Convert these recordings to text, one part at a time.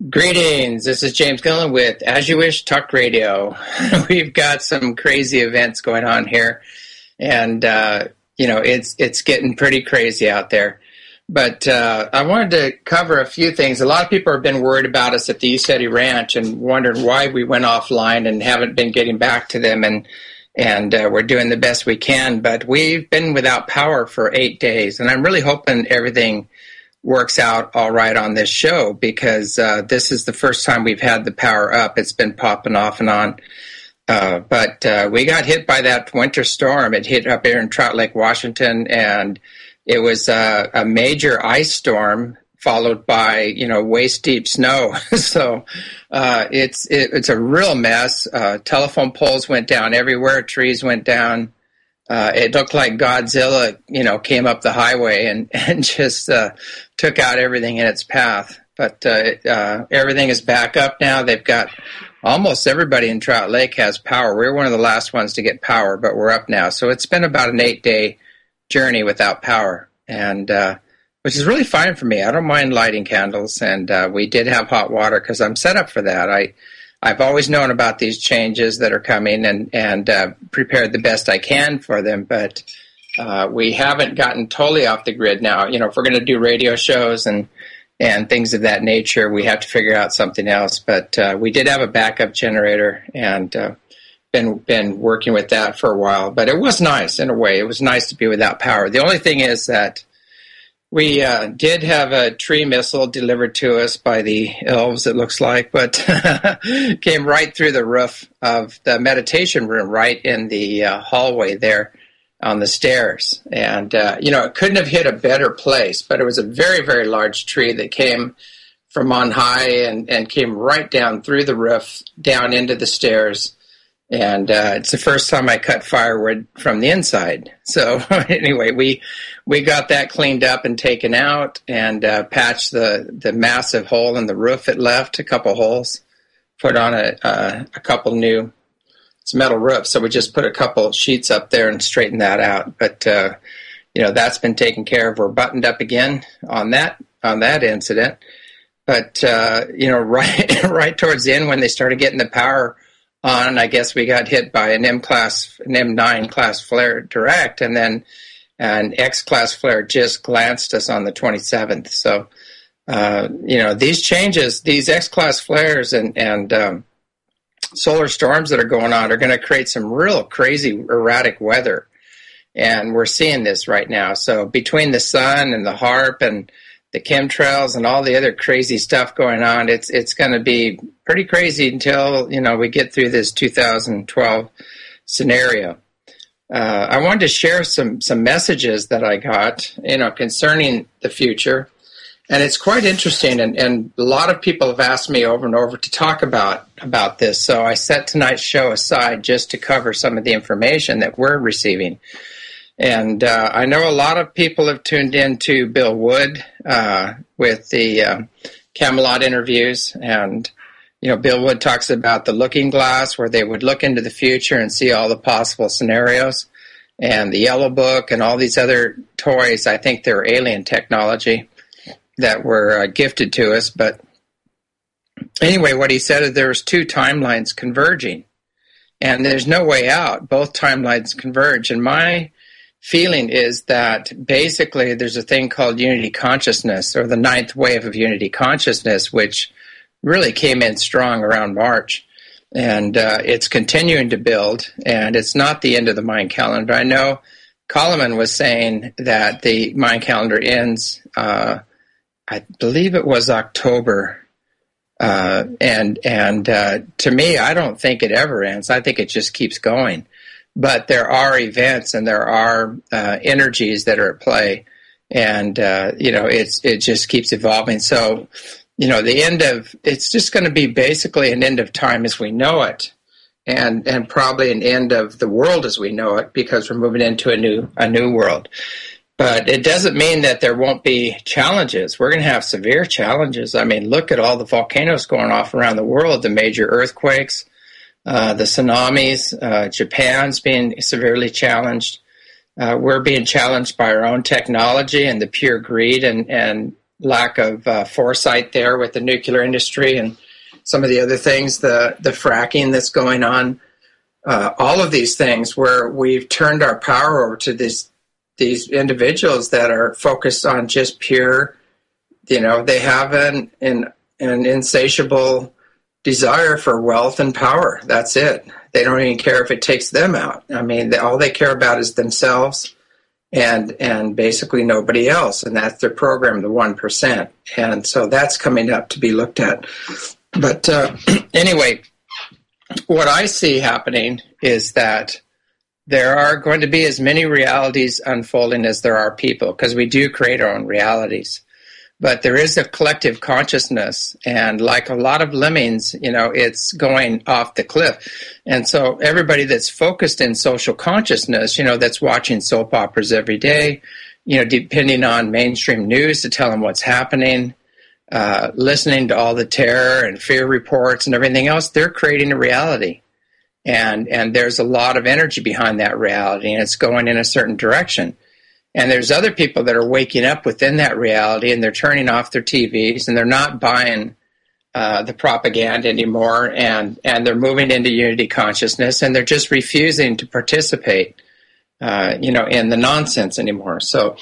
Greetings. This is James Gillen with As You Wish Talk Radio. We've got some crazy events going on here, and it's getting pretty crazy out there. But I wanted to cover a few things. A lot of people have been worried about us at the ECETI Ranch and wondering why we went offline and haven't been getting back to them, and we're doing the best we can. But we've been without power for 8 days, and I'm really hoping everything works out all right on this show, because this is the first time we've had the power up. It's been popping off and on. But we got hit by that winter storm. It hit up here in Trout Lake, Washington, and it was a major ice storm followed by, waist deep snow. So it's a real mess. Telephone poles went down everywhere. Trees went down. It looked like Godzilla, came up the highway and just took out everything in its path. But everything is back up now. They've got almost everybody in Trout Lake has power. We were one of the last ones to get power, but we're up now. So it's been about an 8-day journey without power, and which is really fine for me. I don't mind lighting candles, and we did have hot water because I'm set up for that. I've always known about these changes that are coming and prepared the best I can for them, but we haven't gotten totally off the grid now. If we're going to do radio shows and things of that nature, we have to figure out something else. But we did have a backup generator and been working with that for a while. But it was nice in a way. It was nice to be without power. The only thing is that we did have a tree missile delivered to us by the elves, it looks like, but came right through the roof of the meditation room, right in the hallway there on the stairs. And, it couldn't have hit a better place, but it was a very, very large tree that came from on high and came right down through the roof, down into the stairs. And it's the first time I cut firewood from the inside. So anyway, we got that cleaned up and taken out and patched the massive hole in the roof it left, a couple holes, put on a couple new, it's metal roof. So we just put a couple sheets up there and straightened that out. But, that's been taken care of. We're buttoned up again on that incident. But, right towards the end when they started getting the power on, I guess we got hit by an M9 class flare direct, and then an X class flare just glanced us on the 27th. So, these changes, these X class flares and solar storms that are going on are going to create some real crazy erratic weather. And we're seeing this right now. So between the sun and the HAARP and the chemtrails and all the other crazy stuff going on, it's going to be pretty crazy until, we get through this 2012 scenario. I wanted to share some messages that I got, concerning the future. And it's quite interesting, and a lot of people have asked me over and over to talk about this. So I set tonight's show aside just to cover some of the information that we're receiving. And I know a lot of people have tuned in to Bill Wood with the Camelot interviews. And, Bill Wood talks about the looking glass, where they would look into the future and see all the possible scenarios. And the Yellow Book and all these other toys, I think they're alien technology that were gifted to us. But anyway, what he said is there's two timelines converging. And there's no way out. Both timelines converge. And my feeling is that basically there's a thing called unity consciousness, or the ninth wave of unity consciousness, which really came in strong around March. And it's continuing to build, and it's not the end of the Mayan calendar. I know Kalaman was saying that the Mayan calendar ends, I believe it was October. And to me, I don't think it ever ends. I think it just keeps going. But there are events and there are energies that are at play, and it just keeps evolving. So, it's just going to be basically an end of time as we know it, and probably an end of the world as we know it, because we're moving into a new world. But it doesn't mean that there won't be challenges. We're going to have severe challenges. I mean, look at all the volcanoes going off around the world, the major earthquakes, the tsunamis. Japan's being severely challenged. We're being challenged by our own technology and the pure greed and lack of foresight there with the nuclear industry and some of the other things, the fracking that's going on, all of these things where we've turned our power over to these individuals that are focused on just pure, they have an insatiable desire for wealth and power. That's it. They don't even care if it takes them out. I mean, all they care about is themselves and basically nobody else. And that's their program, the 1%. And so that's coming up to be looked at. But anyway, what I see happening is that there are going to be as many realities unfolding as there are people, because we do create our own realities. But there is a collective consciousness, and like a lot of lemmings, it's going off the cliff. And so everybody that's focused in social consciousness, that's watching soap operas every day, depending on mainstream news to tell them what's happening, listening to all the terror and fear reports and everything else, they're creating a reality. And there's a lot of energy behind that reality, and it's going in a certain direction. And there's other people that are waking up within that reality, and they're turning off their TVs, and they're not buying the propaganda anymore, and they're moving into unity consciousness, and they're just refusing to participate, in the nonsense anymore. So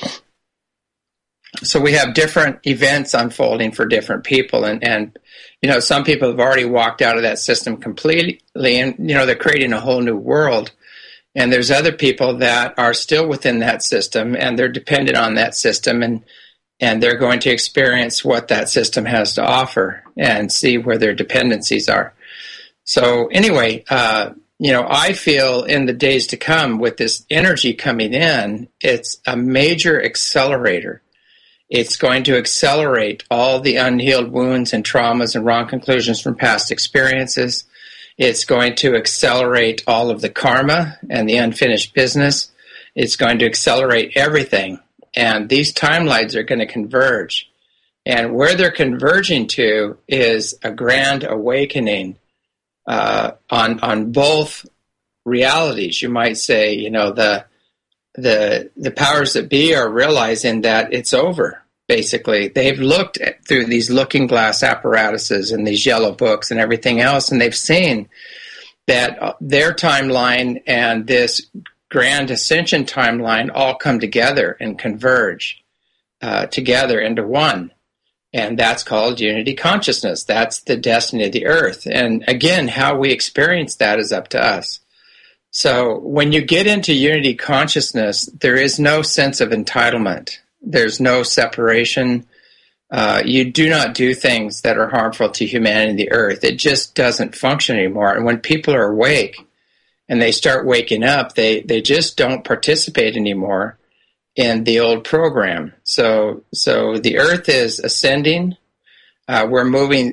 we have different events unfolding for different people, and some people have already walked out of that system completely, and they're creating a whole new world. And there's other people that are still within that system, and they're dependent on that system, and they're going to experience what that system has to offer and see where their dependencies are. So anyway, I feel in the days to come with this energy coming in, it's a major accelerator. It's going to accelerate all the unhealed wounds and traumas and wrong conclusions from past experiences. It's going to accelerate all of the karma and the unfinished business. It's going to accelerate everything. And these timelines are going to converge. And where they're converging to is a grand awakening on both realities. You might say, the powers that be are realizing that it's over. Basically, they've looked through these looking glass apparatuses and these yellow books and everything else, and they've seen that their timeline and this grand ascension timeline all come together and converge together into one. And that's called unity consciousness. That's the destiny of the earth. And again, how we experience that is up to us. So when you get into unity consciousness, there is no sense of entitlement. There's no separation. You do not do things that are harmful to humanity and the earth. It just doesn't function anymore. And when people are awake and they start waking up, they just don't participate anymore in the old program. So the earth is ascending. We're moving,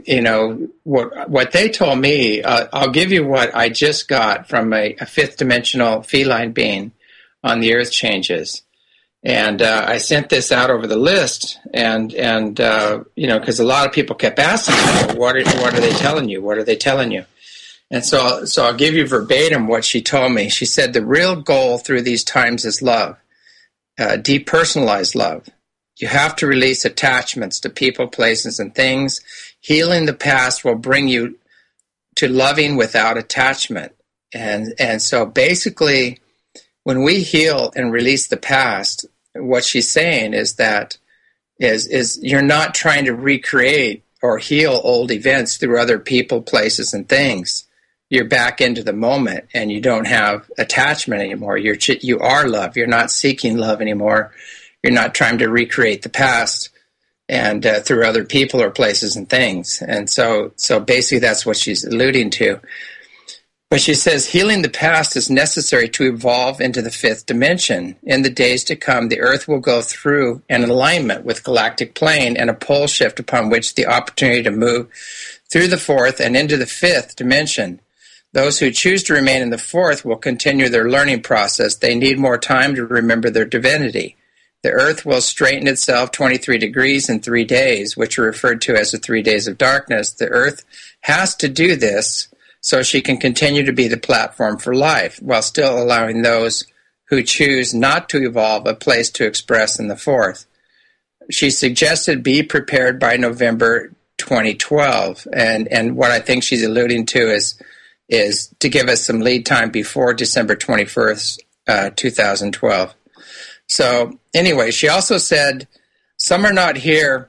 what they told me, I'll give you what I just got from a fifth dimensional feline being on the earth changes. And I sent this out over the list, and because a lot of people kept asking me, what are they telling you? What are they telling you? And so I'll give you verbatim what she told me. She said, the real goal through these times is love, depersonalized love. You have to release attachments to people, places, and things. Healing the past will bring you to loving without attachment. And so basically, when we heal and release the past, what she's saying is that is you're not trying to recreate or heal old events through other people, places, and things. You're back into the moment, and you don't have attachment anymore. You are love. You're not seeking love anymore. You're not trying to recreate the past and through other people or places and things. And so basically that's what she's alluding to. But she says healing the past is necessary to evolve into the fifth dimension. In the days to come, the Earth will go through an alignment with galactic plane and a pole shift upon which the opportunity to move through the fourth and into the fifth dimension. Those who choose to remain in the fourth will continue their learning process. They need more time to remember their divinity. The Earth will straighten itself 23 degrees in 3 days, which are referred to as the 3 days of darkness. The Earth has to do this so she can continue to be the platform for life, while still allowing those who choose not to evolve a place to express in the fourth. she suggested be prepared by November 2012. And what I think she's alluding to is to give us some lead time before December 21st, 2012. So anyway, she also said, some are not here.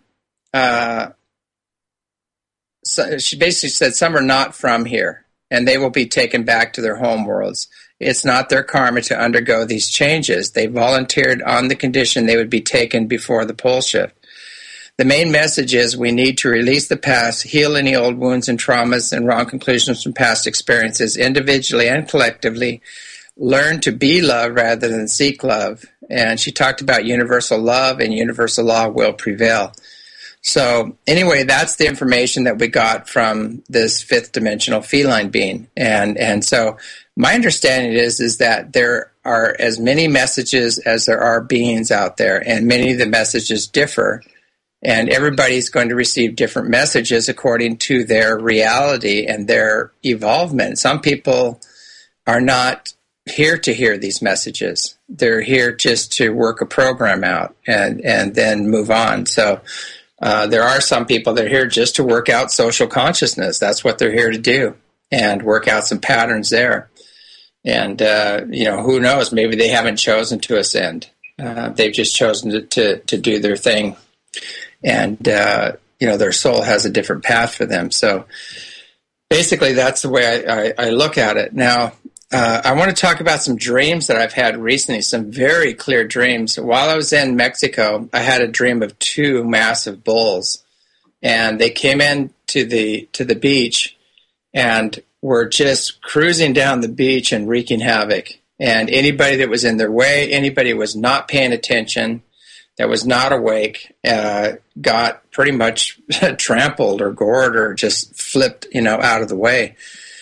So she basically said some are not from here, and they will be taken back to their home worlds. It's not their karma to undergo these changes. They volunteered on the condition they would be taken before the pole shift. The main message is we need to release the past, heal any old wounds and traumas and wrong conclusions from past experiences individually and collectively, learn to be love rather than seek love. And she talked about universal love, and universal law will prevail. So anyway, that's the information that we got from this fifth dimensional feline being. And so my understanding is that there are as many messages as there are beings out there, and many of the messages differ. And everybody's going to receive different messages according to their reality and their evolvement. Some people are not here to hear these messages. They're here just to work a program out and then move on. So there are some people that are here just to work out social consciousness. That's what they're here to do, and work out some patterns there. And, who knows? Maybe they haven't chosen to ascend. They've just chosen to do their thing. And, their soul has a different path for them. So basically that's the way I look at it. Now, I want to talk about some dreams that I've had recently, some very clear dreams. While I was in Mexico, I had a dream of two massive bulls, and they came in to the beach and were just cruising down the beach and wreaking havoc. And anybody that was in their way, anybody who was not paying attention, that was not awake, got pretty much trampled or gored or just flipped, out of the way.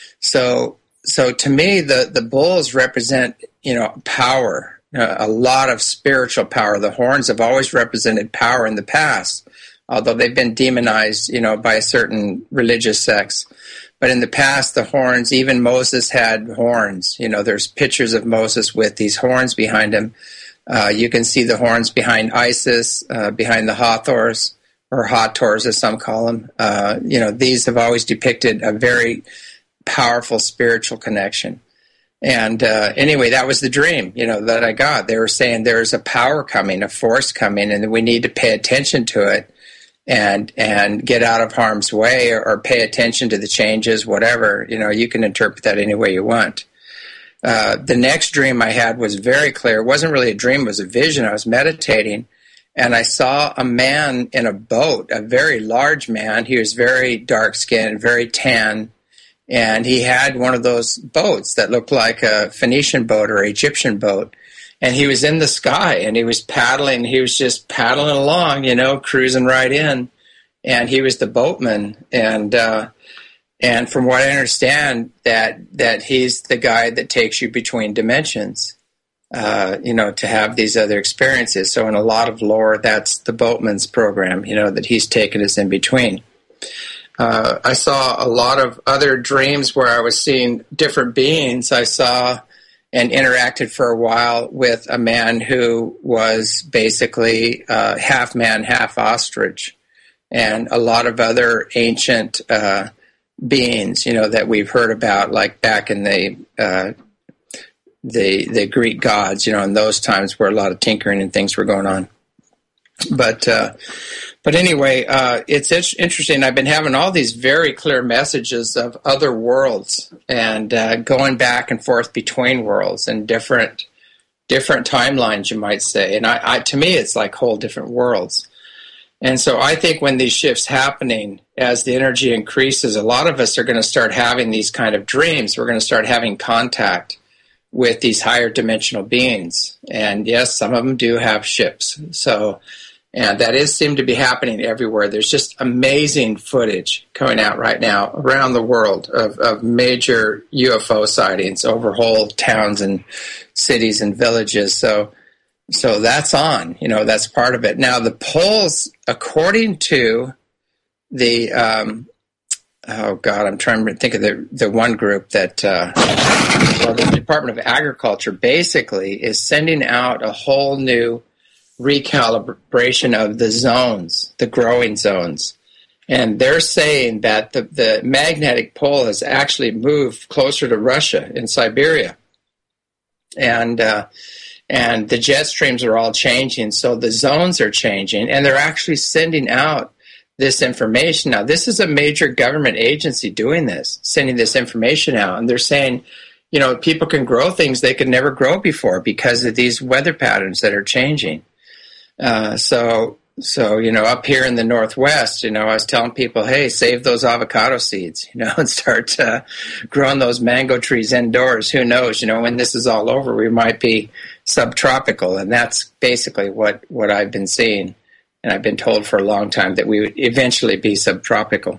So to me, the bulls represent, power, a lot of spiritual power. The horns have always represented power in the past, although they've been demonized, by a certain religious sects. But in the past, the horns, even Moses had horns. There's pictures of Moses with these horns behind him. You can see the horns behind Isis, behind the Hathors, or Hathors as some call them. These have always depicted a very powerful spiritual connection. And anyway, that was the dream, that I got. They were saying there's a power coming, a force coming, and we need to pay attention to it and get out of harm's way, or pay attention to the changes, whatever. You can interpret that any way you want. The next dream I had was very clear. It wasn't really a dream, it was a vision. I was meditating, and I saw a man in a boat, a very large man. He was very dark-skinned, very tan, and he had one of those boats that looked like a Phoenician boat or Egyptian boat. And he was in the sky, and he was paddling. He was just paddling along, cruising right in. And he was the boatman. And from what I understand, that he's the guy that takes you between dimensions, to have these other experiences. So in a lot of lore, that's the boatman's program, that he's taken us in between. I saw a lot of other dreams where I was seeing different beings. I saw and interacted for a while with a man who was basically half man, half ostrich, and a lot of other ancient beings, that we've heard about, like back in the Greek gods, in those times where a lot of tinkering and things were going on. But anyway, it's interesting. I've been having all these very clear messages of other worlds, and going back and forth between worlds and different timelines, you might say. And I to me, it's like whole different worlds. And so I think when these shifts happening, as the energy increases, a lot of us are going to start having these kind of dreams. We're going to start having contact with these higher dimensional beings. And yes, some of them do have ships. And that seemed to be happening everywhere. There's just amazing footage coming out right now around the world of major UFO sightings over whole towns and cities and villages. So that's on, that's part of it. Now the polls, according to the, I'm trying to think of the one group that, the Department of Agriculture basically is sending out a whole new recalibration of the zones, the growing zones. And they're saying that the magnetic pole has actually moved closer to Russia in Siberia. And the jet streams are all changing, so the zones are changing, and they're actually sending out this information. Now, this is a major government agency doing this, sending this information out, and they're saying, people can grow things they could never grow before because of these weather patterns that are changing. So, up here in the Northwest, I was telling people, hey, save those avocado seeds, and start growing those mango trees indoors. Who knows, when this is all over, we might be subtropical. And that's basically what I've been seeing. And I've been told for a long time that we would eventually be subtropical.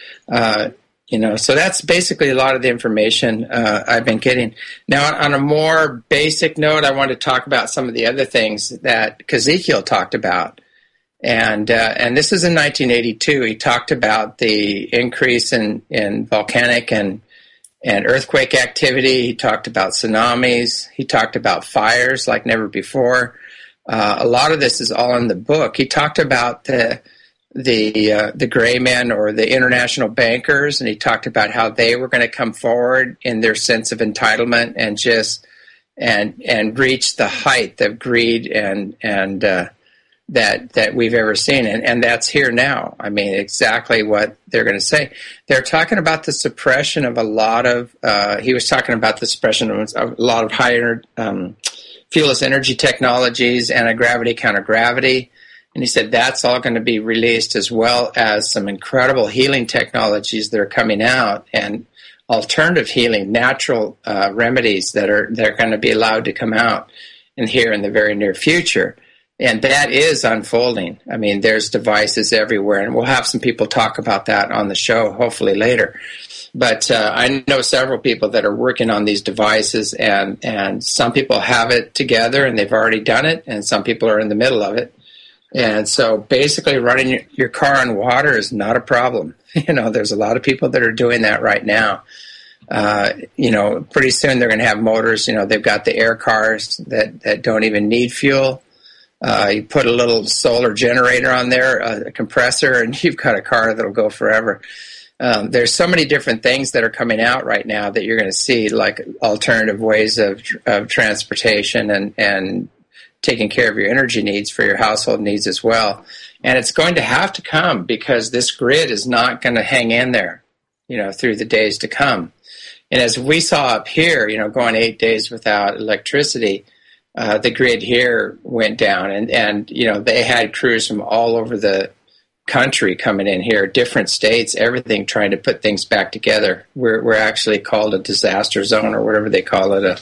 So that's basically a lot of the information I've been getting. Now, on a more basic note, I want to talk about some of the other things that Ezekiel talked about. And this is in 1982. He talked about the increase in volcanic and earthquake activity. He talked about tsunamis. He talked about fires like never before. A lot of this is all in the book. He talked about the gray men or the international bankers, and he talked about how they were going to come forward in their sense of entitlement and reach the height of greed and that we've ever seen, and that's here now. I mean, exactly what they're going to say. They're talking about the suppression of a lot of. He was talking about the suppression of a lot of higher fuelless energy technologies, anti-gravity, counter-gravity, and he said that's all going to be released, as well as some incredible healing technologies that are coming out and alternative healing, natural remedies they're going to be allowed to come out in the very near future. And that is unfolding. I mean, there's devices everywhere, and we'll have some people talk about that on the show, hopefully later. But I know several people that are working on these devices, and some people have it together, and they've already done it, and some people are in the middle of it. And so basically running your car on water is not a problem. There's a lot of people that are doing that right now. Pretty soon they're going to have motors. They've got the air cars that don't even need fuel. You put a little solar generator on there, a compressor, and you've got a car that'll go forever. There's so many different things that are coming out right now that you're going to see, like alternative ways of transportation and taking care of your energy needs for your household needs as well. And it's going to have to come because this grid is not going to hang in there, through the days to come. And as we saw up here, going 8 days without electricity, the grid here went down, and they had crews from all over the country coming in here, different states, everything, trying to put things back together. We're actually called a disaster zone or whatever they call it.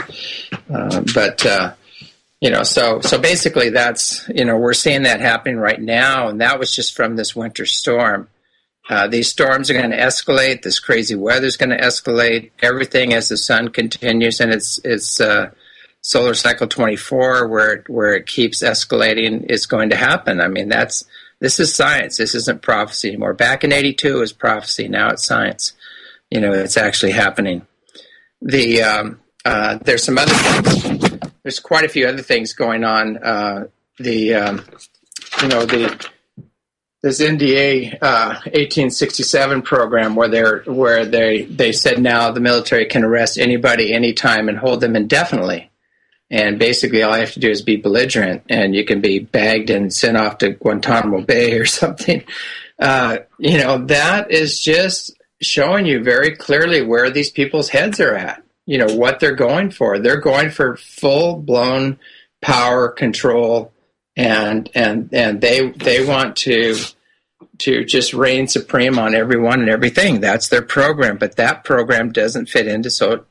So basically that's, we're seeing that happening right now, and that was just from this winter storm. These storms are going to escalate. This crazy weather is going to escalate. Everything as the sun continues, and it's solar cycle 24, where it keeps escalating, is going to happen. I mean, this is science. This isn't prophecy anymore. Back in 82 it was prophecy. Now it's science. It's actually happening. There's some other things. There's quite a few other things going on. This NDA 1867 program where they said now the military can arrest anybody anytime and hold them indefinitely. And basically all you have to do is be belligerent, and you can be bagged and sent off to Guantanamo Bay or something. That is just showing you very clearly where these people's heads are at, what they're going for. They're going for full-blown power control, and they want to just reign supreme on everyone and everything. That's their program, but that program doesn't fit into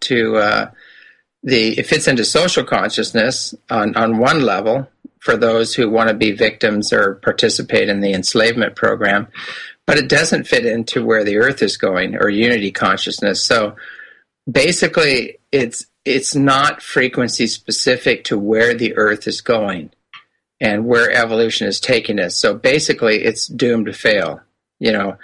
it fits into social consciousness on one level for those who want to be victims or participate in the enslavement program, but it doesn't fit into where the earth is going, or unity consciousness. So basically it's not frequency specific to where the earth is going and where evolution is taking us. So basically it's doomed to fail. The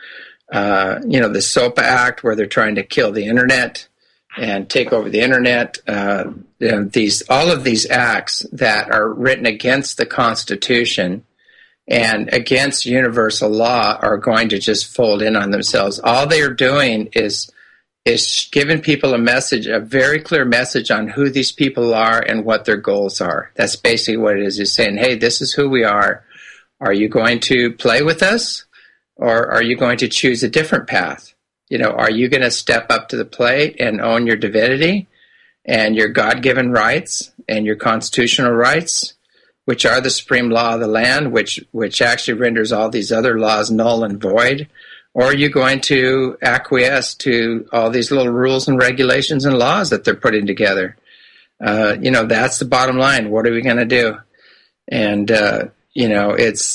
SOPA Act, where they're trying to kill the internet and take over the internet. all of these acts that are written against the Constitution and against universal law are going to just fold in on themselves. All they are doing is giving people a message, a very clear message on who these people are and what their goals are. That's basically what it is. It's saying, hey, this is who we are. Are you going to play with us, or are you going to choose a different path? Are you going to step up to the plate and own your divinity and your God-given rights and your constitutional rights, which are the supreme law of the land, which actually renders all these other laws null and void? Or are you going to acquiesce to all these little rules and regulations and laws that they're putting together? That's the bottom line. What are we going to do? And, it's,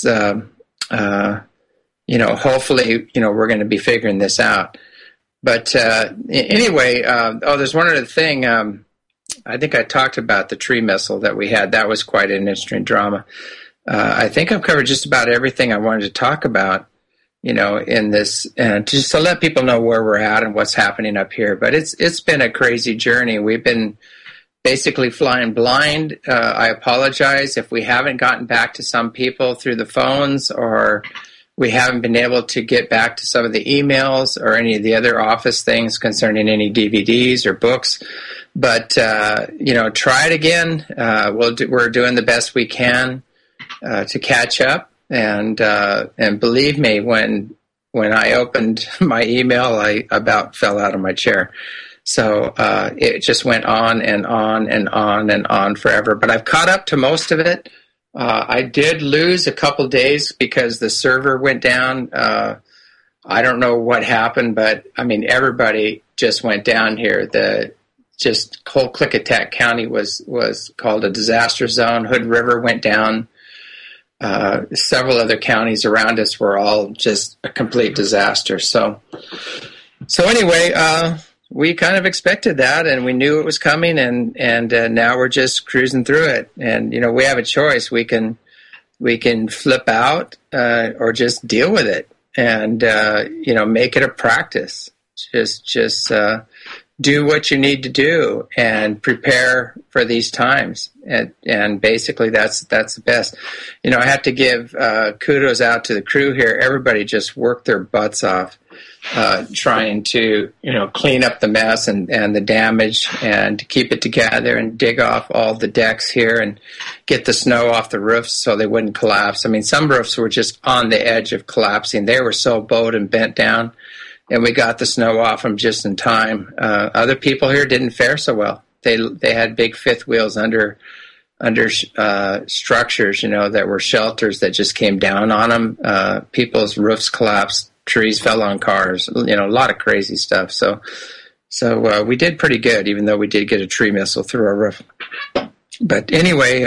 hopefully, we're going to be figuring this out. But anyway, there's one other thing. I think I talked about the tree missile that we had. That was quite an interesting drama. I think I've covered just about everything I wanted to talk about, in this, just to let people know where we're at and what's happening up here. But it's been a crazy journey. We've been basically flying blind. I apologize if we haven't gotten back to some people through the phones, or we haven't been able to get back to some of the emails or any of the other office things concerning any DVDs or books. But, try it again. We're doing the best we can to catch up. And believe me, when I opened my email, I about fell out of my chair. So it just went on and on and on and on forever. But I've caught up to most of it. I did lose a couple days because the server went down. I don't know what happened, but everybody just went down here. Whole Klickitat County was called a disaster zone. Hood River went down. Several other counties around us were all just a complete disaster. So anyway, we kind of expected that, and we knew it was coming, and now we're just cruising through it. And we have a choice. We can flip out or just deal with it, and make it a practice. Just do what you need to do and prepare for these times. And basically that's the best. I have to give kudos out to the crew here. Everybody just worked their butts off trying to, clean up the mess and the damage and to keep it together and dig off all the decks here and get the snow off the roofs so they wouldn't collapse. Some roofs were just on the edge of collapsing. They were so bowed and bent down, and we got the snow off them just in time. Other people here didn't fare so well. They had big fifth wheels under structures, that were shelters that just came down on them. People's roofs collapsed, trees fell on cars, a lot of crazy stuff. So we did pretty good, even though we did get a tree missile through our roof. But anyway,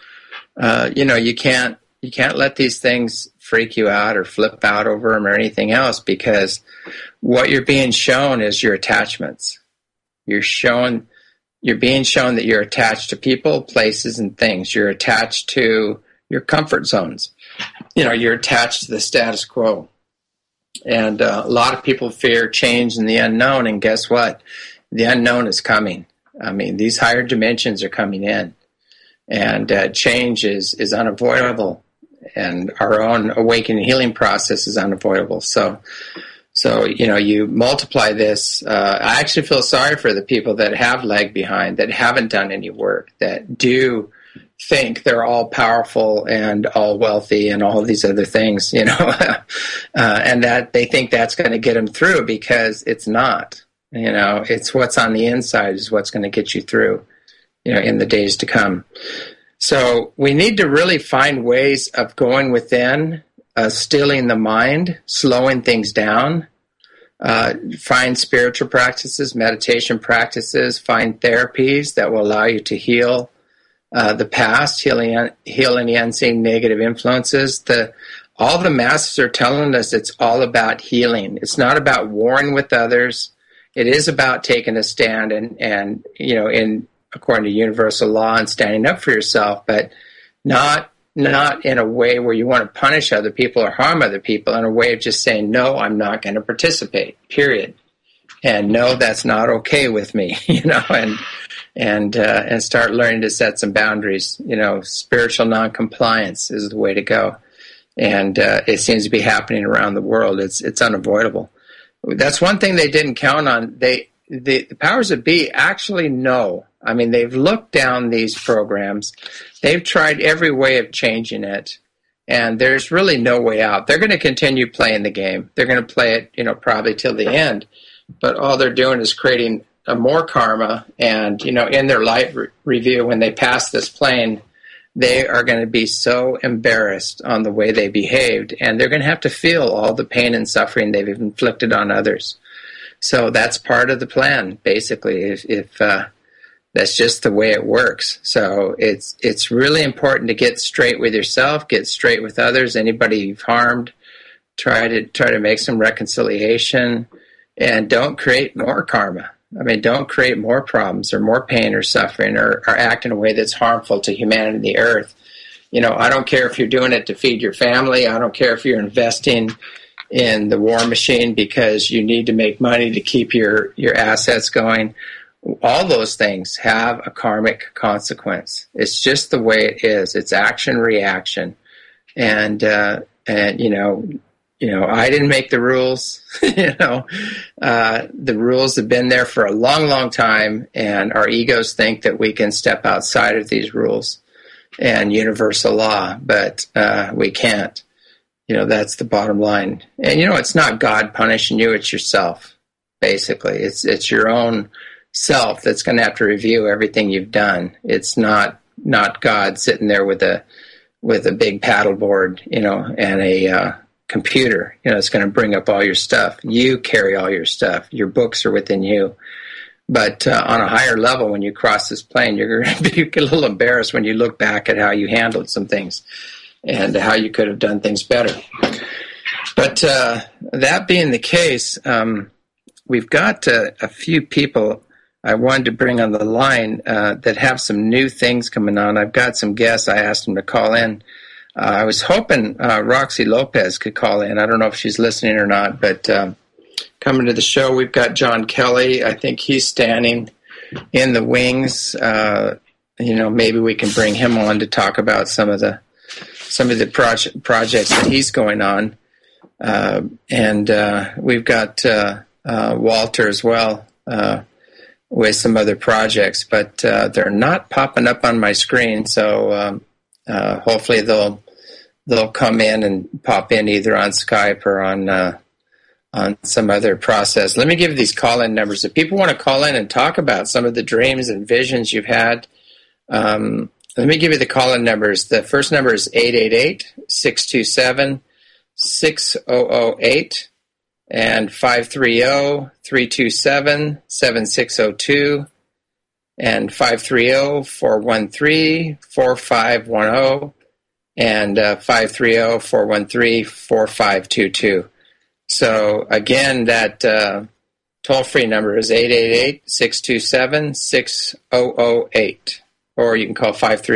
you can't let these things freak you out or flip out over them or anything else, because what you're being shown is your attachments. You're being shown that you're attached to people, places, and things. You're attached to your comfort zones. You're attached to the status quo. And a lot of people fear change in the unknown, and guess what? The unknown is coming. These higher dimensions are coming in, and change is unavoidable, and our own awakening healing process is unavoidable. So you multiply this. I actually feel sorry for the people that have lagged behind, that haven't done any work, that do think they're all powerful and all wealthy and all of these other things, and that they think that's going to get them through, because it's not. It's what's on the inside is what's going to get you through, in the days to come. So we need to really find ways of going within, stilling the mind, slowing things down, find spiritual practices, meditation practices, find therapies that will allow you to heal the past, heal any unseen negative influences. All the masters are telling us it's all about healing. It's not about warring with others. It is about taking a stand and according to universal law and standing up for yourself, but not in a way where you want to punish other people or harm other people, in a way of just saying, no, I'm not going to participate, period. and no, that's not okay with me, and start learning to set some boundaries. Spiritual noncompliance is the way to go, and it seems to be happening around the world. It's unavoidable. That's one thing they didn't count on. The powers that be actually know. I mean, they've looked down these programs. They've tried every way of changing it, and there's really no way out. They're going to continue playing the game. They're going to play it, probably till the end. But all they're doing is creating more karma. And, in their life review, when they pass this plane, they are going to be so embarrassed on the way they behaved, and they're going to have to feel all the pain and suffering they've inflicted on others. So that's part of the plan, basically, if that's just the way it works. So it's really important to get straight with yourself, get straight with others, anybody you've harmed, try to make some reconciliation, and don't create more karma. I mean, don't create more problems or more pain or suffering or act in a way that's harmful to humanity and the earth. I don't care if you're doing it to feed your family. I don't care if you're investing in the war machine because you need to make money to keep your assets going. All those things have a karmic consequence. It's just the way it is. It's action, reaction. And I didn't make the rules. The rules have been there for a long, long time, and our egos think that we can step outside of these rules and universal law, but we can't. That's the bottom line. And it's not God punishing you; it's yourself. Basically, it's your own self that's going to have to review everything you've done. It's not God sitting there with a big paddleboard, and a computer, it's going to bring up all your stuff. You carry all your stuff. Your books are within you. But on a higher level, when you cross this plane, you're going to be a little embarrassed when you look back at how you handled some things and how you could have done things better. But that being the case, we've got a few people I wanted to bring on the line that have some new things coming on. I've got some guests. I asked them to call in. I was hoping Roxy Lopez could call in. I don't know if she's listening or not, but coming to the show, we've got John Kelly. I think he's standing in the wings. Maybe we can bring him on to talk about some of the projects that he's going on. And we've got Walter as well with some other projects, but they're not popping up on my screen. So hopefully they'll come in and pop in either on Skype or on some other process. Let me give you these call-in numbers. If people want to call in and talk about some of the dreams and visions you've had, let me give you the call-in numbers. The first number is 888-627-6008 and 530-327-7602 and 530-413-4510 and 530-413-4522. So again, that toll-free number is 888-627-6008. Or you can call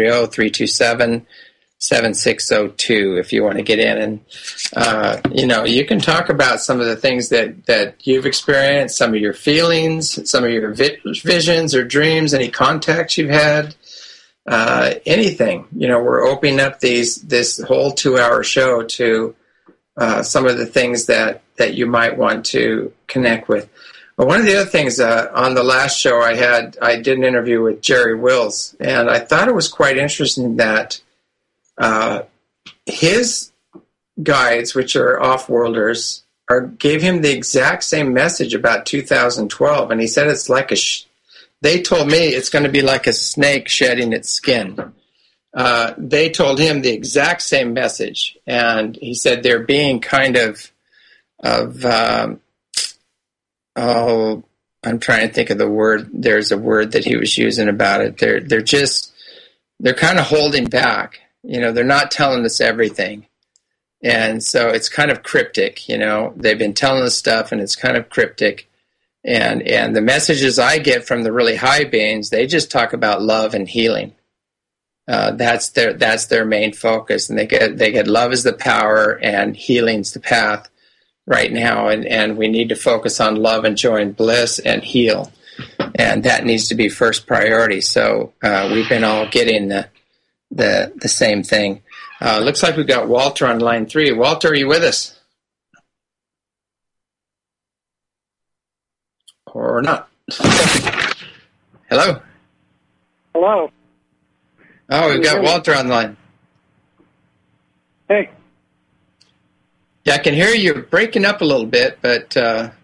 530-327-7602 if you want to get in. And, you can talk about some of the things that you've experienced, some of your feelings, some of your visions or dreams, any contacts you've had, anything. We're opening up this whole 2-hour show to some of the things that you might want to connect with. But one of the other things, on the last show I did an interview with Jerry Wills, and I thought it was quite interesting that his guides, which are off-worlders, gave him the exact same message about 2012, and he said it's like they told me it's going to be like a snake shedding its skin. They told him the exact same message, and he said they're being kind of I'm trying to think of the word. There's a word that he was using about it. They're kind of holding back. They're not telling us everything. And so it's kind of cryptic, They've been telling us stuff and it's kind of cryptic. And the messages I get from the really high beings, they just talk about love and healing. That's their main focus. And they get love is the power and healing's the path. right now, and we need to focus on love and joy and bliss and heal, and that needs to be first priority. So we've been all getting the same thing. Looks like we've got Walter on line 3. Walter, are you with us? Or not? Hello? Hello. Oh, we've got Walter on the line. Hey. Yeah, I can hear you breaking up a little bit, but...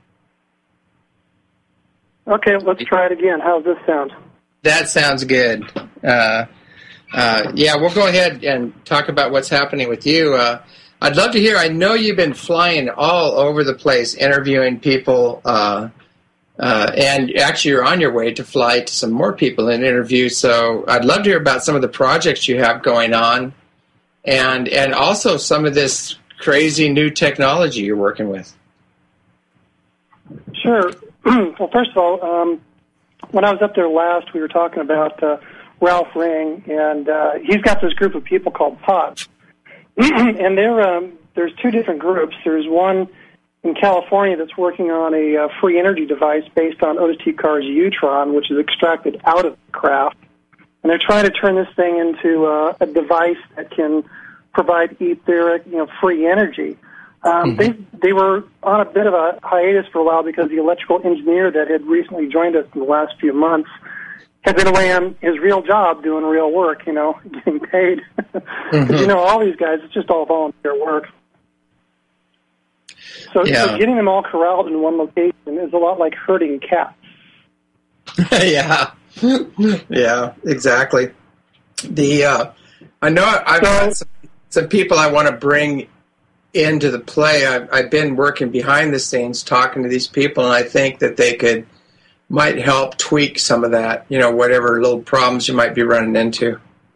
Okay, let's try it again. How's this sound? That sounds good. Yeah, we'll go ahead and talk about what's happening with you. I'd love to hear, I know you've been flying all over the place, interviewing people, and actually you're on your way to fly to some more people and interview, so I'd love to hear about some of the projects you have going on, and also some of this crazy new technology you're working with. Sure. Well, first of all, when I was up there last, we were talking about Ralph Ring, and he's got this group of people called PODS. And there's two different groups. There's one in California that's working on a free energy device based on Otis T. Carr's Utron, which is extracted out of the craft. And they're trying to turn this thing into a device that can provide etheric, free energy. They were on a bit of a hiatus for a while because the electrical engineer that had recently joined us in the last few months had been away on his real job doing real work, getting paid. All these guys, it's just all volunteer work. So getting them all corralled in one location is a lot like herding cats. Yeah. Yeah, exactly. I know I've got some people I want to bring into the play. I've been working behind the scenes talking to these people, and I think that they might help tweak some of that, whatever little problems you might be running into.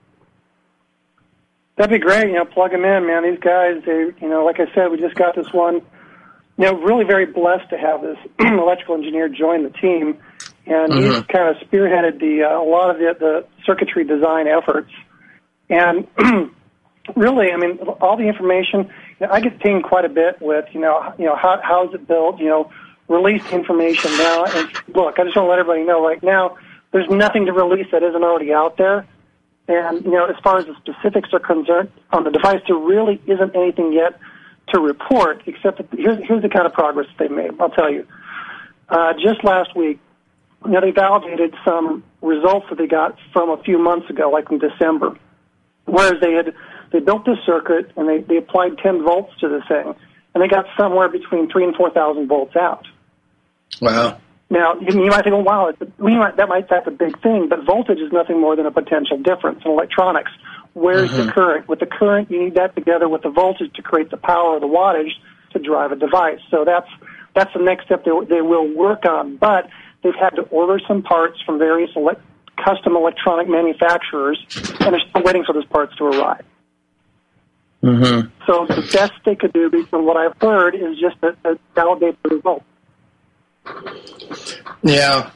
That'd be great, plug them in, man. These guys, they, like I said, we just got this one, really very blessed to have this electrical engineer join the team, and he's kind of spearheaded a lot of the circuitry design efforts. And really, all the information, I get pinged quite a bit with, how is it built, release information now. And look, I just want to let everybody know right now, there's nothing to release that isn't already out there. And, as far as the specifics are concerned on the device, there really isn't anything yet to report, except that here's the kind of progress they've made. I'll tell you. Just last week, they validated some results that they got from a few months ago, like in December, whereas they built this circuit and they applied 10 volts to the thing, and they got somewhere between 3,000 and 4,000 volts out. Wow. Now, you might think, wow, that's a big thing, but voltage is nothing more than a potential difference in electronics. Where's the current? With the current, you need that together with the voltage to create the power or the wattage to drive a device. So that's the next step they will work on, but they've had to order some parts from various custom electronic manufacturers, and they're still waiting for those parts to arrive. So the best they could do, based on what I've heard, is just to validate the results. Yeah.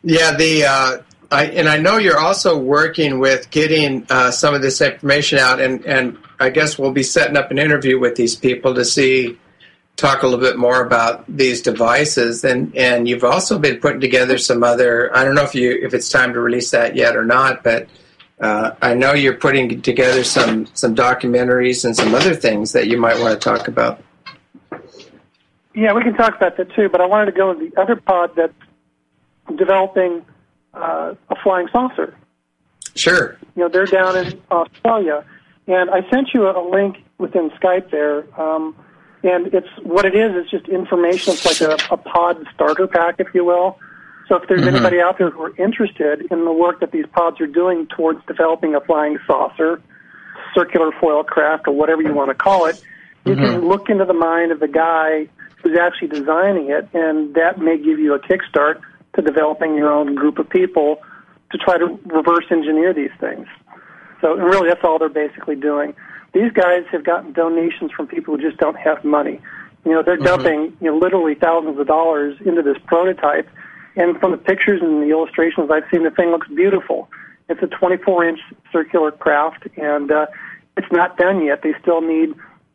I know you're also working with getting some of this information out, and I guess we'll be setting up an interview with these people to talk a little bit more about these devices, and you've also been putting together some other, I don't know if it's time to release that yet or not, but I know you're putting together some documentaries and some other things that you might want to talk about. Yeah, we can talk about that too, but I wanted to go to the other pod that's developing a flying saucer. Sure. They're down in Australia, and I sent you a link within Skype there, and it's just information. It's like a pod starter pack, if you will. So if there's anybody out there who are interested in the work that these pods are doing towards developing a flying saucer, circular foil craft, or whatever you want to call it, you can look into the mind of the guy who's actually designing it, and that may give you a kickstart to developing your own group of people to try to reverse engineer these things. So really, that's all they're basically doing. These guys have gotten donations from people who just don't have money. They're dumping literally thousands of dollars into this prototype, and from the pictures and the illustrations I've seen, the thing looks beautiful. It's a 24-inch circular craft, and it's not done yet. They still need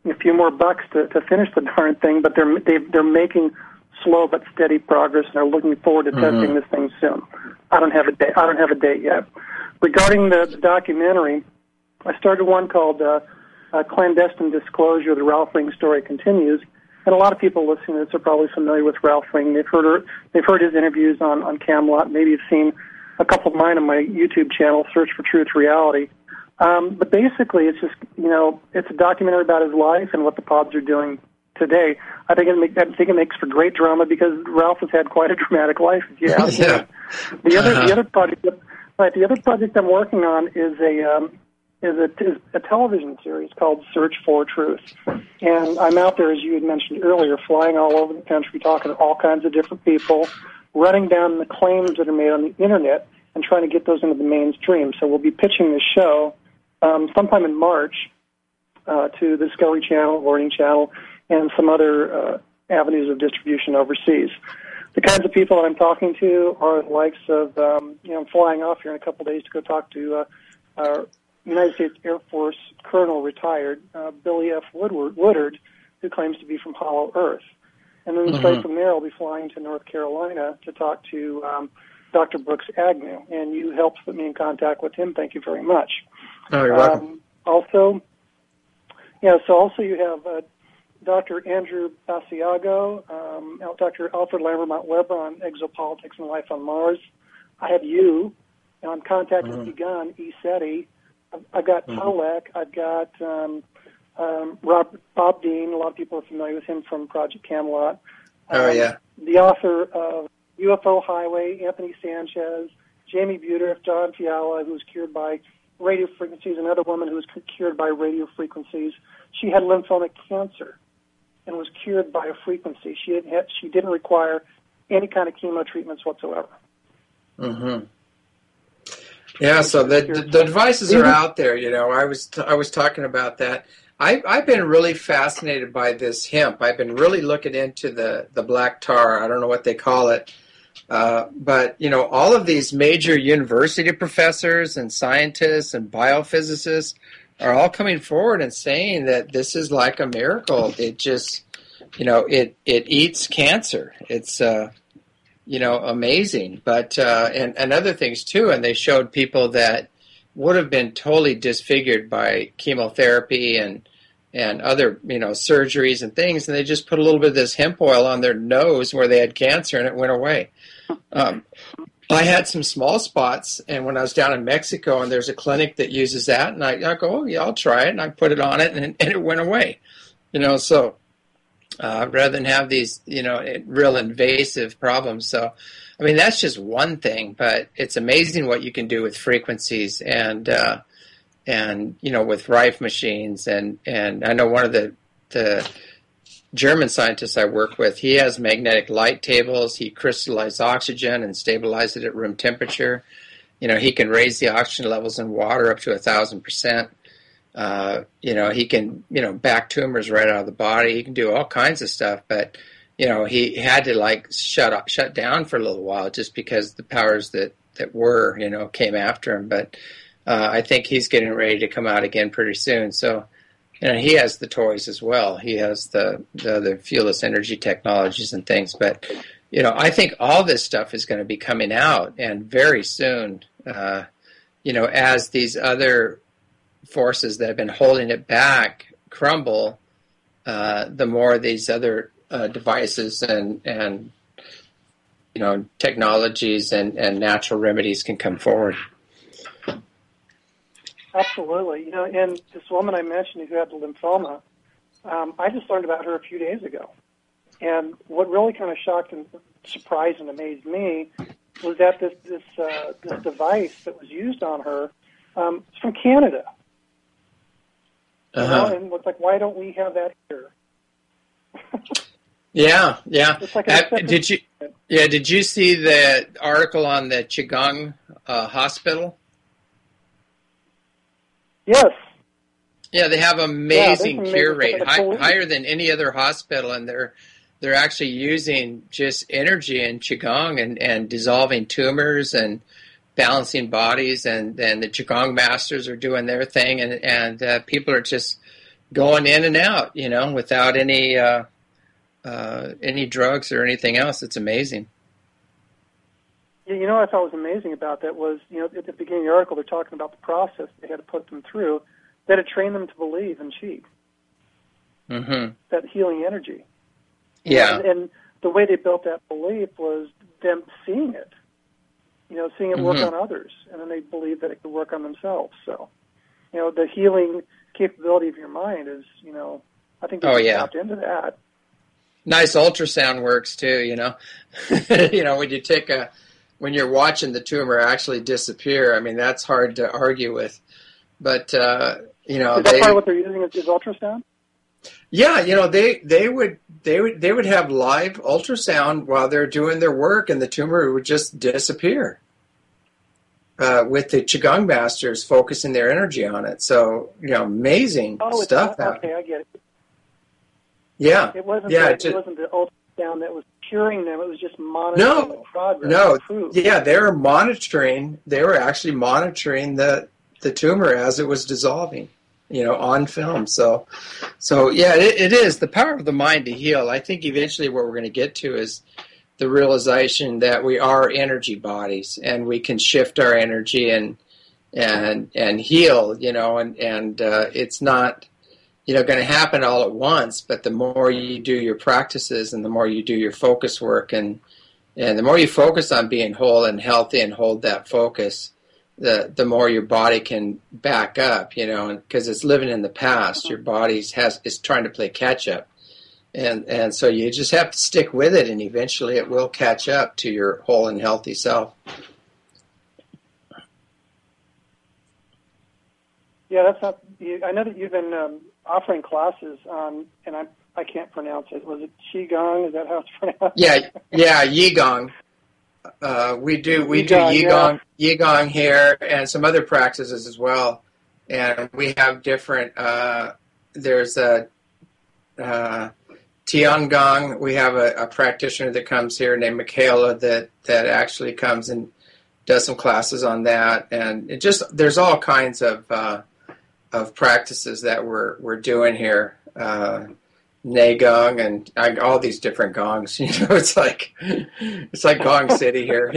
a few more bucks to finish the darn thing, but they're making slow but steady progress, and they're looking forward to testing this thing soon. I don't have a date yet. Regarding the documentary, I started one called Clandestine Disclosure: The Ralph Ring Story Continues, and a lot of people listening to this are probably familiar with Ralph Ring. They've heard his interviews on Camelot. Maybe you've seen a couple of mine on my YouTube channel, Search for Truth Reality. But basically, it's just, it's a documentary about his life and what the pods are doing today. I think it makes for great drama because Ralph has had quite a dramatic life, if you ask me. The other project I'm working on is a television series called Search for Truth. And I'm out there, as you had mentioned earlier, flying all over the country, talking to all kinds of different people, running down the claims that are made on the internet and trying to get those into the mainstream. So we'll be pitching this show sometime in March to the Discovery Channel, Learning Channel, and some other avenues of distribution overseas. The kinds of people that I'm talking to are the likes of, I'm flying off here in a couple of days to go talk to United States Air Force Colonel retired Billy F. Woodard, who claims to be from Hollow Earth. And then straight from there, I'll be flying to North Carolina to talk to Dr. Brooks Agnew. And you helped put me in contact with him. Thank you very much. Oh, you're welcome. Also you have Dr. Andrew Basiago, Dr. Alfred Lambermont-Weber on exopolitics and life on Mars. I have you on Contact Has Begun, ESETI. I've got Tolek. I've got Bob Dean. A lot of people are familiar with him from Project Camelot. The author of UFO Highway, Anthony Sanchez, Jamie Buter, John Fiala, who was cured by radio frequencies, another woman who was cured by radio frequencies. She had lymphomic cancer and was cured by a frequency. She didn't require any kind of chemo treatments whatsoever. Yeah, so the devices are out there. I was talking about that. I've been really fascinated by this hemp. I've been really looking into the black tar. I don't know what they call it. But, all of these major university professors and scientists and biophysicists are all coming forward and saying that this is like a miracle. It just, it eats cancer. It's, amazing. But, and other things too. And they showed people that would have been totally disfigured by chemotherapy and other, surgeries and things. And they just put a little bit of this hemp oil on their nose where they had cancer and it went away. I had some small spots, and when I was down in Mexico, and there's a clinic that uses that, and I go, oh, yeah, I'll try it, and I put it on it, and it went away. So rather than have these, real invasive problems. So, I mean, that's just one thing, but it's amazing what you can do with frequencies and with Rife machines. And I know one of the German scientists I work with, he has magnetic light tables. He crystallizes oxygen and stabilizes it at room temperature. He can raise the oxygen levels in water up to 1,000%. He can, back tumors right out of the body. He can do all kinds of stuff, but, he had to shut down for a little while just because the powers that were, came after him. But I think he's getting ready to come out again pretty soon. So, he has the toys as well. He has the fuelless energy technologies and things. But, I think all this stuff is going to be coming out, and very soon, as these other forces that have been holding it back crumble, the more these other devices and technologies and natural remedies can come forward. Absolutely. And this woman I mentioned who had the lymphoma, I just learned about her a few days ago. And what really kind of shocked and surprised and amazed me was that this device that was used on her is from Canada. And it's like, why don't we have that here? Yeah. It's like did you see the article on the Qigong hospital? Yes. Yeah, they have amazing cure rate, higher than any other hospital, and they're actually using just energy and Qigong and dissolving tumors and balancing bodies, and the Qigong masters are doing their thing, and people are just going in and out, without any drugs or anything else. It's amazing. Yeah, what I thought was amazing about that was, at the beginning of the article, they're talking about the process they had to put them through, that it trained them to believe in chi, that healing energy. Yeah. And the way they built that belief was them seeing it, seeing it work on others, and then they believed that it could work on themselves. So, the healing capability of your mind is, I think they tapped into that. Nice ultrasound works too, when you're watching the tumor actually disappear, I mean, that's hard to argue with. But, is that part of what they're using is ultrasound? Yeah, they would have live ultrasound while they're doing their work, and the tumor would just disappear. With the Qigong masters focusing their energy on it, so amazing stuff. Okay, I get it. Yeah, it wasn't the ultrasound that was curing them; it was just monitoring the progress. They were monitoring. They were actually monitoring the tumor as it was dissolving. On film. So yeah, it is the power of the mind to heal. I think eventually what we're going to get to is the realization that we are energy bodies and we can shift our energy and heal, and it's not, going to happen all at once, but the more you do your practices and the more you do your focus work and the more you focus on being whole and healthy and hold that focus, the more your body can back up, because it's living in the past. Your body is trying to play catch up. And so you just have to stick with it, and eventually it will catch up to your whole and healthy self. Yeah, that's not. I know that you've been offering classes on, and I can't pronounce it. Was it Qigong? Is that how it's pronounced? Yeah, Yigong. We do Yigong here and some other practices as well. And we have different. There's a Tiangong. We have a practitioner that comes here named Michaela that actually comes and does some classes on that. And there's all kinds of practices that we're doing here. Negong and all these different gongs. It's like Gong City here.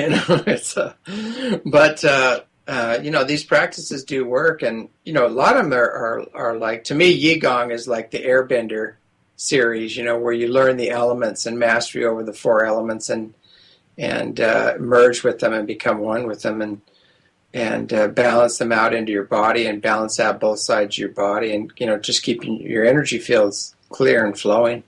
These practices do work, and a lot of them are like, to me, Yigong is like the Airbender series. Where you learn the elements and mastery over the 4 elements and merge with them and become one with them and balance them out into your body and balance out both sides of your body and just keeping your energy fields clear and flowing.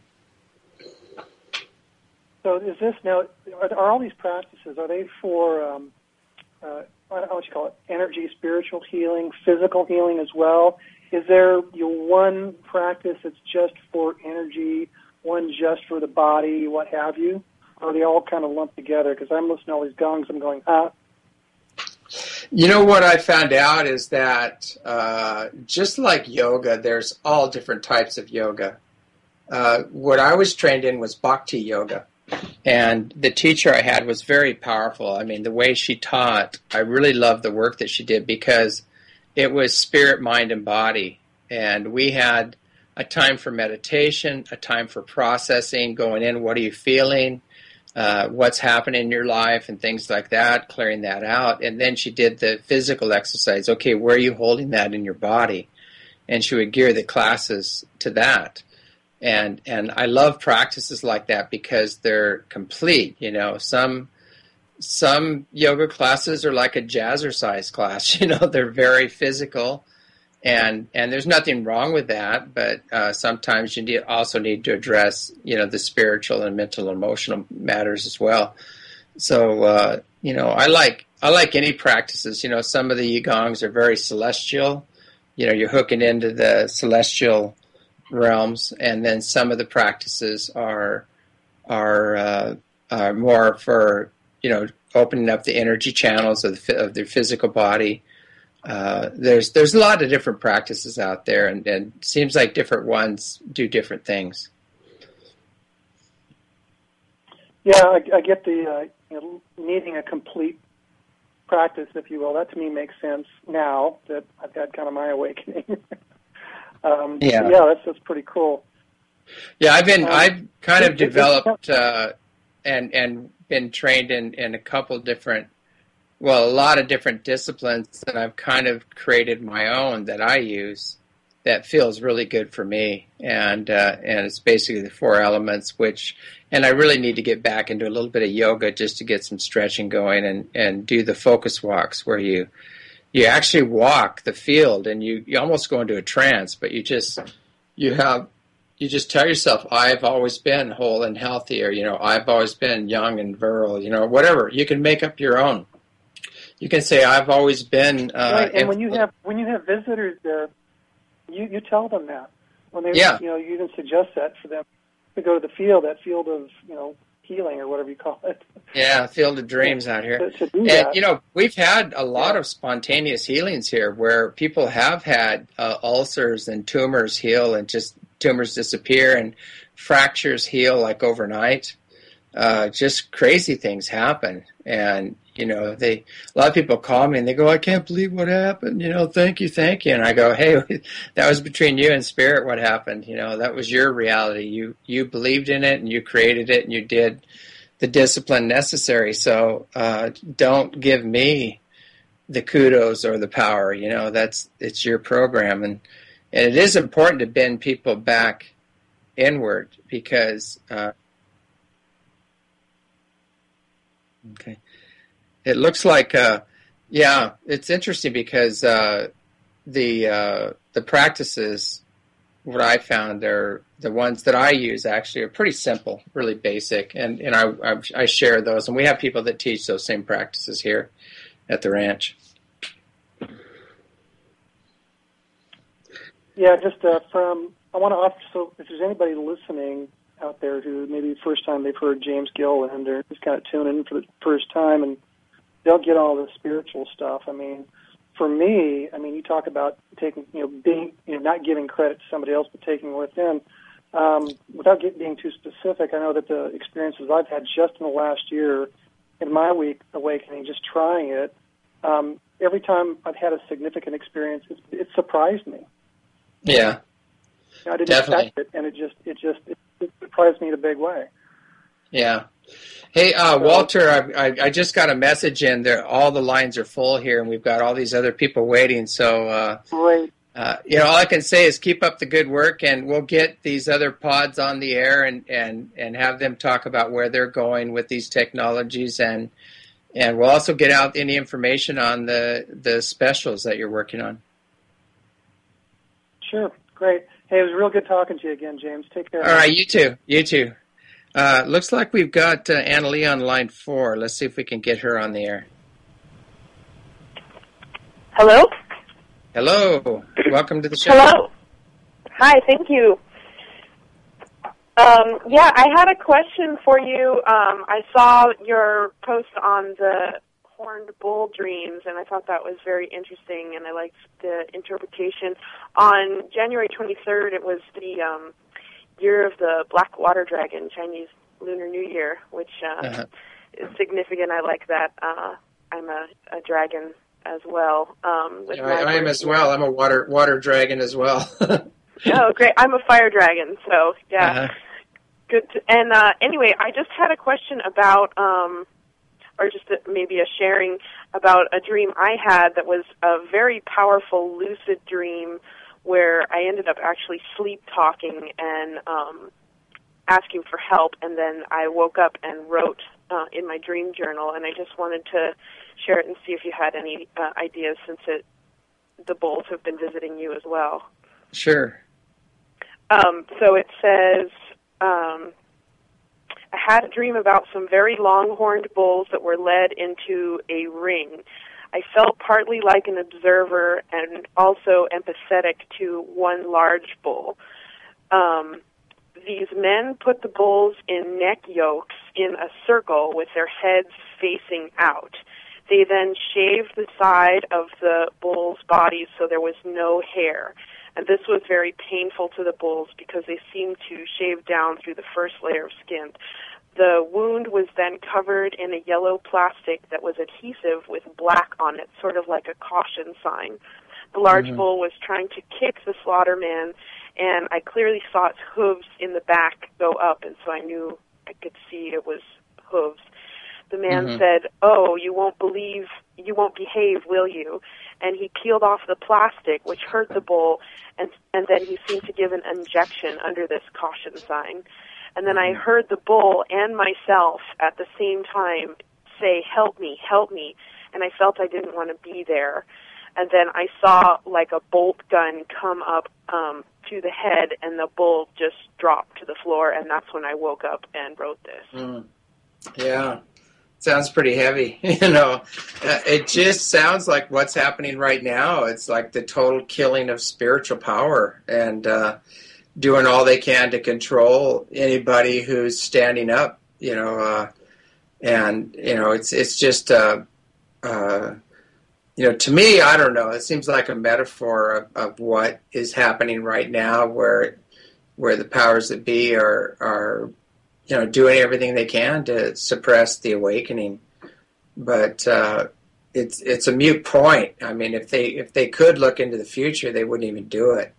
So is this now, are all these practices, are they for, what you call it, energy, spiritual healing, physical healing as well? Is there one practice that's just for energy, one just for the body, what have you? Or are they all kind of lumped together? Because I'm listening to all these gongs, I'm going, What I found out is that just like yoga, there's all different types of yoga. What I was trained in was Bhakti yoga. And the teacher I had was very powerful. I mean, the way she taught, I really loved the work that she did because it was spirit, mind, and body. And we had a time for meditation, a time for processing, going in, what are you feeling, what's happening in your life, and things like that, clearing that out. And then she did the physical exercise. Okay, where are you holding that in your body? And she would gear the classes to that. And I love practices like that because they're complete. Some yoga classes are like a jazzercise class. They're very physical, and there's nothing wrong with that. But sometimes you also need to address the spiritual and mental, emotional matters as well. So I like any practices. Some of the Yigongs are very celestial. You're hooking into the celestial realms, and then some of the practices are more for opening up the energy channels of their physical body. There's a lot of different practices out there, and it seems like different ones do different things. Yeah, I get the needing a complete practice, if you will. That to me makes sense now that I've had kind of my awakening. Yeah. Yeah, that's pretty cool. Yeah, I've kind of developed and been trained in a lot of different disciplines, and I've kind of created my own that I use that feels really good for me. And it's basically the 4 elements, and I really need to get back into a little bit of yoga just to get some stretching going and do the focus walks where you actually walk the field and you almost go into a trance, but you just tell yourself, I've always been whole and healthy, or, I've always been young and virile, whatever. You can make up your own. You can say, I've always been... right, and when you have visitors there, you tell them that. When they, you even suggest that for them to go to the field, that field of, healing or whatever you call it. Yeah, field of dreams out here. To do that. And, we've had a lot of spontaneous healings here where people have had ulcers and tumors heal and just tumors disappear and fractures heal like overnight. Just crazy things happen. And, a lot of people call me and they go, I can't believe what happened. Thank you. And I go, hey, that was between you and spirit what happened. That was your reality. You believed in it and you created it and you did the discipline necessary. So don't give me the kudos or the power. It's your program. And it is important to bend people back inward because okay. It looks like, it's interesting because the practices, what I found, they're the ones that I use actually are pretty simple, really basic, and I share those, and we have people that teach those same practices here at the ranch. Yeah, just I want to offer, so if there's anybody listening out there who maybe the first time they've heard James Gilliland or just kind of tuning in for the first time and they'll get all the spiritual stuff. I mean, for me, you talk about taking, being, not giving credit to somebody else, but taking within. Without being too specific, I know that the experiences I've had just in the last year in my week awakening, just trying it, every time I've had a significant experience, it surprised me. Yeah, I didn't definitely. expect it, and it surprised me in a big way. Yeah. Hey, Walter, I just got a message in there. All the lines are full here, and we've got all these other people waiting. So, great. All I can say is keep up the good work, and we'll get these other pods on the air and have them talk about where they're going with these technologies, and we'll also get out any information on the specials that you're working on. Sure, great. Hey, it was real good talking to you again, James. Take care. All right, you too. Looks like we've got Annalie on line 4. Let's see if we can get her on the air. Hello? Hello. Welcome to the show. Hello. Hi, thank you. I had a question for you. I saw your post on the horned bull dreams, and I thought that was very interesting, and I liked the interpretation. On January 23rd, it was the year of the black water dragon, Chinese Lunar New Year, which is significant. I like that. I'm a dragon as well. I am as well. I'm a water dragon as well. Oh, great. I'm a fire dragon, so yeah. Good. And anyway, I just had a question about, or just maybe a sharing about a dream I had that was a very powerful lucid dream where I ended up actually sleep-talking and asking for help, and then I woke up and wrote in my dream journal, and I just wanted to share it and see if you had any ideas since the bulls have been visiting you as well. Sure. So it says, I had a dream about some very long-horned bulls that were led into a ring. I felt partly like an observer and also empathetic to one large bull. These men put the bulls in neck yokes in a circle with their heads facing out. They then shaved the side of the bulls' bodies so there was no hair. And this was very painful to the bulls because they seemed to shave down through the first layer of skin. The wound was then covered in a yellow plastic that was adhesive with black on it, sort of like a caution sign. The large bull was trying to kick the slaughterman, and I clearly saw its hooves in the back go up, and so I knew I could see it was hooves. The man said, "Oh, you won't behave, will you?" And he peeled off the plastic, which hurt the bull, and then he seemed to give an injection under this caution sign. And then I heard the bull and myself at the same time say, "Help me, help me," and I felt I didn't want to be there. And then I saw like a bolt gun come up to the head, and the bull just dropped to the floor, and that's when I woke up and wrote this. Yeah. Sounds pretty heavy. It just sounds like what's happening right now. It's like the total killing of spiritual power, and doing all they can to control anybody who's standing up, it's just, to me, I don't know, it seems like a metaphor of what is happening right now, where the powers that be are doing everything they can to suppress the awakening. But it's a moot point. I mean, if they could look into the future, they wouldn't even do it.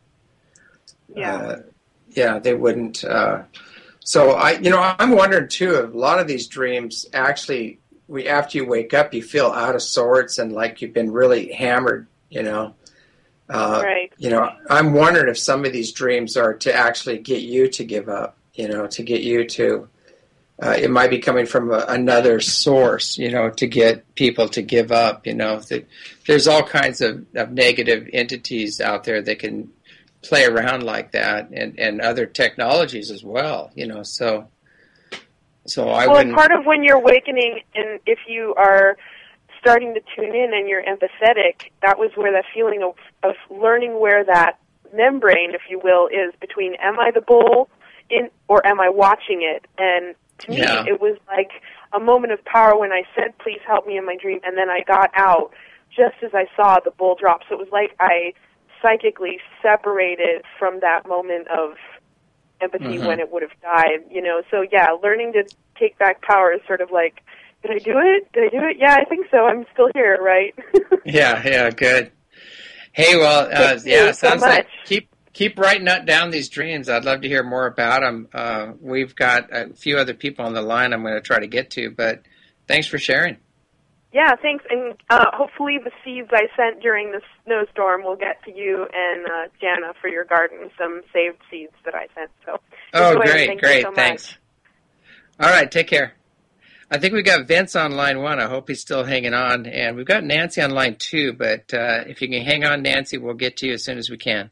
They wouldn't. So I'm wondering too. A lot of these dreams actually, after you wake up, you feel out of sorts and like you've been really hammered. Right. I'm wondering if some of these dreams are to actually get you to give up. To get you to, it might be coming from another source, to get people to give up, there's all kinds of negative entities out there that can play around like that, and other technologies as well, so I wouldn't. Part of when you're awakening, and if you are starting to tune in and you're empathetic, that was where that feeling of learning where that membrane, if you will, is between, am I the bull or am I watching it? And to me, it was like a moment of power when I said, "Please help me" in my dream, and then I got out just as I saw the bull drop. So it was like I psychically separated from that moment of empathy when it would have died, So learning to take back power is sort of like, did I do it? Yeah, I think so. I'm still here, right? Yeah, good. Hey, well, sounds like keep writing down these dreams. I'd love to hear more about them. We've got a few other people on the line I'm going to try to get to, but thanks for sharing. Yeah, thanks. And hopefully the seeds I sent during the snowstorm will get to you and Jana for your garden, some saved seeds that I sent. So, great. So thanks. All right, take care. I think we've got Vince on line 1. I hope he's still hanging on. And we've got Nancy on line 2, but if you can hang on, Nancy, we'll get to you as soon as we can.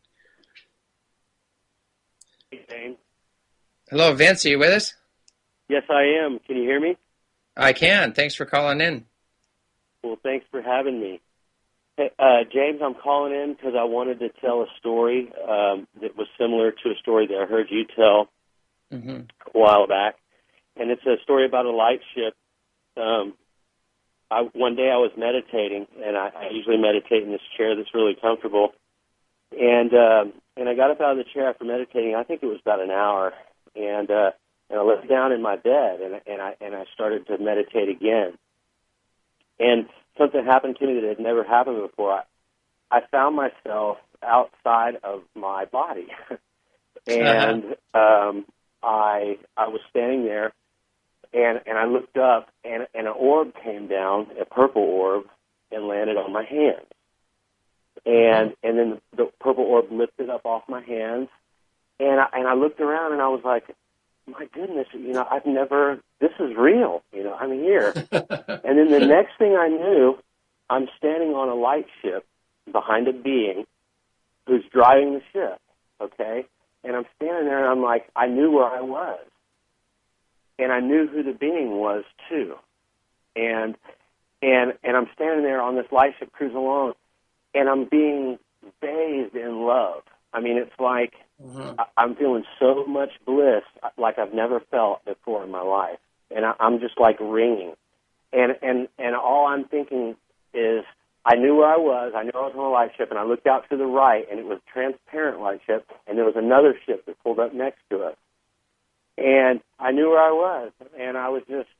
Hey, James. Hello, Vince. Are you with us? Yes, I am. Can you hear me? I can. Thanks for calling in. Well, thanks for having me. Hey, James, I'm calling in because I wanted to tell a story that was similar to a story that I heard you tell a while back. And it's a story about a light ship. One day I was meditating, and I usually meditate in this chair that's really comfortable. And I got up out of the chair after meditating. I think it was about an hour, and I lay down in my bed, and I started to meditate again. And something happened to me that had never happened before. I found myself outside of my body, and I was standing there, and I looked up, and an orb came down, a purple orb, and landed on my hand. And then the purple orb lifted up off my hands, and I looked around, and I was like, my goodness, this is real, I'm here. And then the next thing I knew, I'm standing on a light ship behind a being who's driving the ship, okay? And I'm standing there, and I'm like, I knew where I was. And I knew who the being was, too. And I'm standing there on this light ship cruising along, and I'm being bathed in love. I mean, it's like I'm feeling so much bliss like I've never felt before in my life. And I'm just like ringing. And all I'm thinking is I knew where I was. I knew I was on a light ship, and I looked out to the right, and it was a transparent light ship, and there was another ship that pulled up next to us. And I knew where I was, and I was just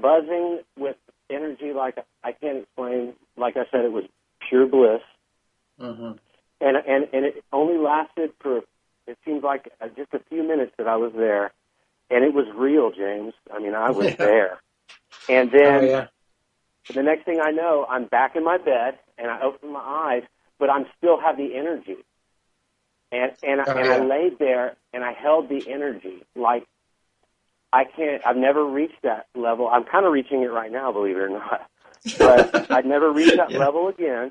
buzzing with energy like I can't explain. Like I said, it was pure bliss. Mm-hmm. And it only lasted for, it seemed like just a few minutes that I was there, and it was real, James. I mean, I was there. And then the next thing I know, I'm back in my bed, and I open my eyes, but I'm still have the energy. I laid there, and I held the energy. Like, I've never reached that level. I'm kind of reaching it right now, believe it or not. But I'd never reached that level again.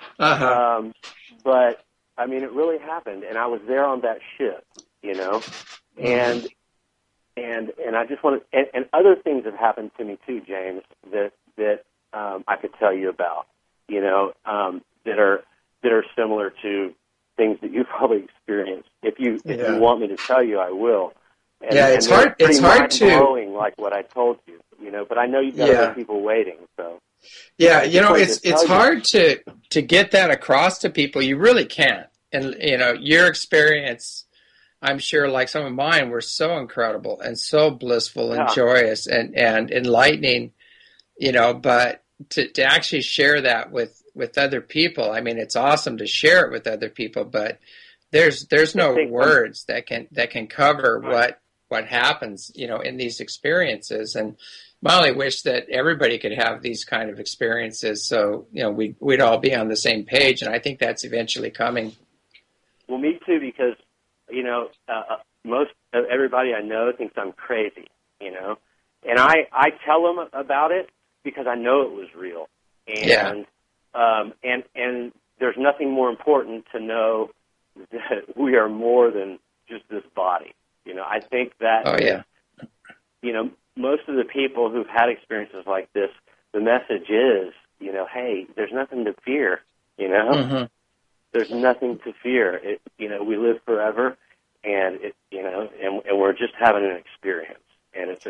But, I mean, it really happened, and I was there on that ship, you know. And I just want to, and other things have happened to me too, James, that I could tell you about, you know, that are similar to things that you've probably experienced. If you want me to tell you, I will. And, it's hard. It's hard to blowing, like what I told you, you know. But I know you've got other people waiting, so. Yeah, you know, it's hard to get that across to people. You really can't. And you know, your experience, I'm sure, like some of mine, were so incredible and so blissful and joyous and enlightening. You know, but to actually share that with other people, I mean, it's awesome to share it with other people, but there's no words that can cover what happens, you know, in these experiences. And I only wish that everybody could have these kind of experiences, so you know we'd all be on the same page. And I think that's eventually coming. Well, me too, because you know most everybody I know thinks I'm crazy, you know, and I tell them about it because I know it was real, and and there's nothing more important to know that we are more than just this body. You know, I think that you know, most of the people who've had experiences like this, the message is, you know, hey, there's nothing to fear, you know? There's nothing to fear. You know, we live forever, and you know, and we're just having an experience. And it's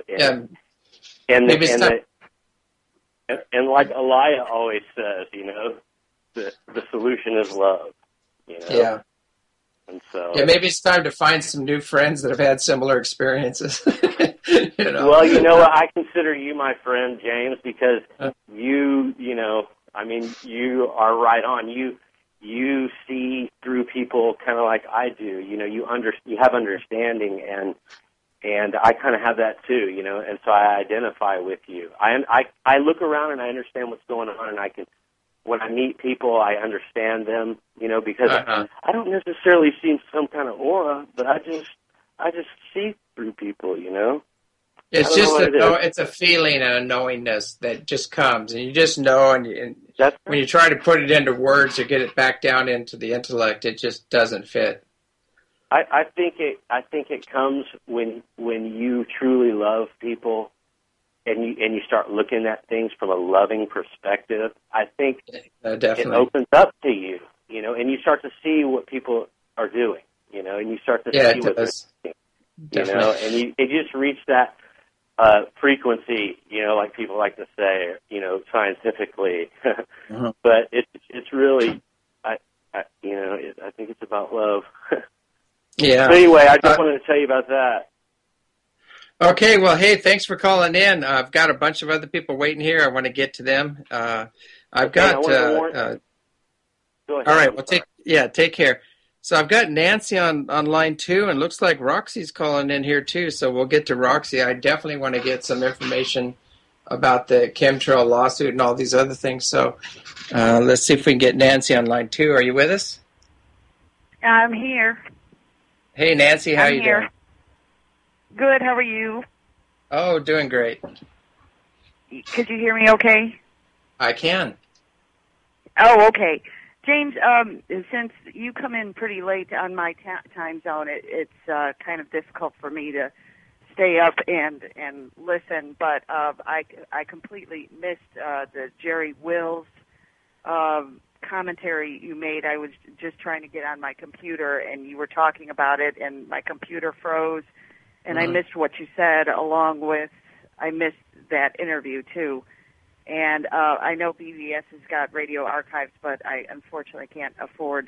and like Elia always says, you know, the solution is love, you know? Yeah. And so, maybe it's time to find some new friends that have had similar experiences. You know? Well, you know what? I consider you my friend, James, because you know, I mean, you are right on. You see through people kind of like I do. You know, you have understanding, and I kind of have that too. You know, and so I identify with you. I look around and I understand what's going on, and I can. When I meet people, I understand them, you know, because I don't necessarily see some kind of aura, but I just see through people, you know. It's just it's a feeling and a knowingness that just comes, and you just know, and when you try to put it into words or get it back down into the intellect, it just doesn't fit. I think it comes when you truly love people. And you start looking at things from a loving perspective, I think it opens up to you, you know, and you start to see what people are doing, you know, and you start to see what they're doing, you know, and you just reach that frequency, you know, like people like to say, you know, scientifically, but it's really, I think it's about love. Yeah. So anyway, I just wanted to tell you about that. Okay, well, hey, thanks for calling in. I've got a bunch of other people waiting here. I want to get to them. I've got. Go ahead. All right. Well, take care. So I've got Nancy on line 2, and looks like Roxy's calling in here too. So we'll get to Roxy. I definitely want to get some information about the chemtrail lawsuit and all these other things. So let's see if we can get Nancy on line 2. Are you with us? I'm here. Hey, Nancy, how are you doing? Good. How are you? Oh, doing great. Could you hear me okay? I can. Oh, okay. James, since you come in pretty late on my time zone, it's kind of difficult for me to stay up and listen, but I completely missed the Jerry Wills commentary you made. I was just trying to get on my computer, and you were talking about it, and my computer froze. And I missed what you said, I missed that interview, too. And I know BBS has got radio archives, but I unfortunately can't afford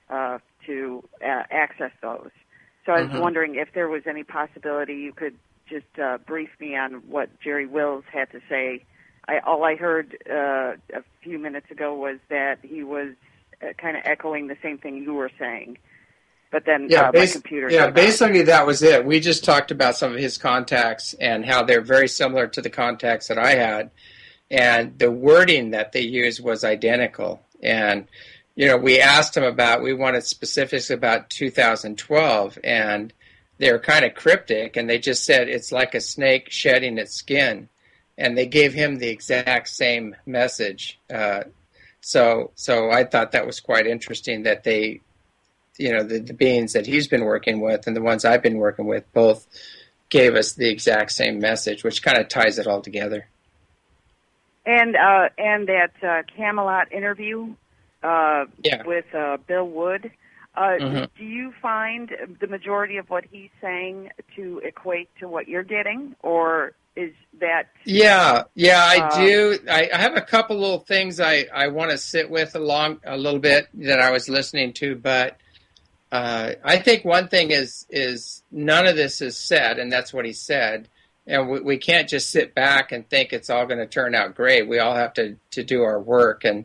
to access those. So I was wondering if there was any possibility you could just brief me on what Jerry Wills had to say. All I heard a few minutes ago was that he was kind of echoing the same thing you were saying. But then my computer. Yeah, basically that was it. We just talked about some of his contacts and how they're very similar to the contacts that I had, and the wording that they used was identical. And we asked him we wanted specifics about 2012, and they were kind of cryptic, and they just said it's like a snake shedding its skin, and they gave him the exact same message. So I thought that was quite interesting that they, the beings that he's been working with and the ones I've been working with both gave us the exact same message, which kind of ties it all together. And that Camelot interview with Bill Wood, do you find the majority of what he's saying to equate to what you're getting, or is that... Yeah, I do. I have a couple little things I want to sit with along a little bit that I was listening to, but I think one thing is none of this is said, and that's what he said. And we can't just sit back and think it's all going to turn out great. We all have to do our work and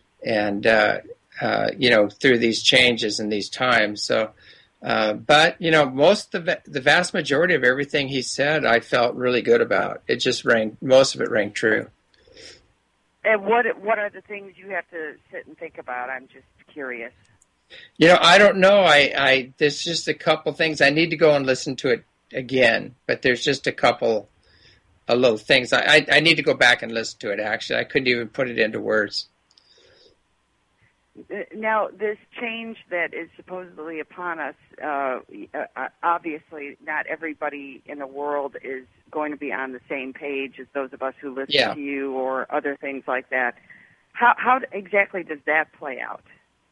through these changes and these times. So, but the vast majority of everything he said, I felt really good about. It just most of it rang true. And what are the things you have to sit and think about? I'm just curious. I don't know. There's just a couple things. I need to go and listen to it again, but there's just a little things. I need to go back and listen to it, actually. I couldn't even put it into words. Now, this change that is supposedly upon us, obviously not everybody in the world is going to be on the same page as those of us who listen to you or other things like that. How exactly does that play out?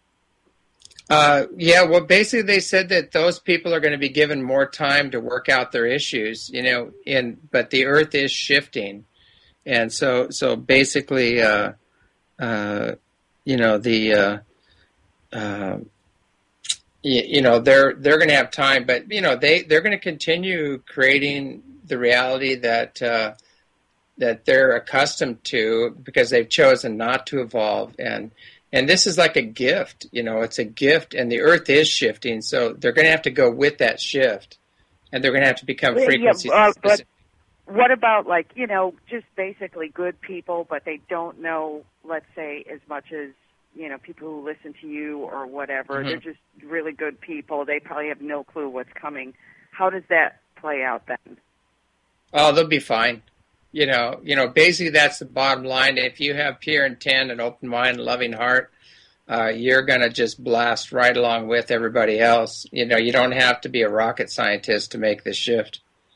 Well, basically they said that those people are going to be given more time to work out their issues, but the earth is shifting. And so basically, they're going to have time, but, they're going to continue creating the reality that they're accustomed to because they've chosen not to evolve. And this is like a gift, it's a gift, and the earth is shifting, so they're going to have to go with that shift, and they're going to have to become frequency specific. But what about, just basically good people, but they don't know, let's say, as much as, people who listen to you or whatever. Mm-hmm. They're just really good people. They probably have no clue what's coming. How does that play out then? Oh, they'll be fine. Basically that's the bottom line. If you have pure intent and open mind and loving heart, you're going to just blast right along with everybody else. You don't have to be a rocket scientist to make this shift.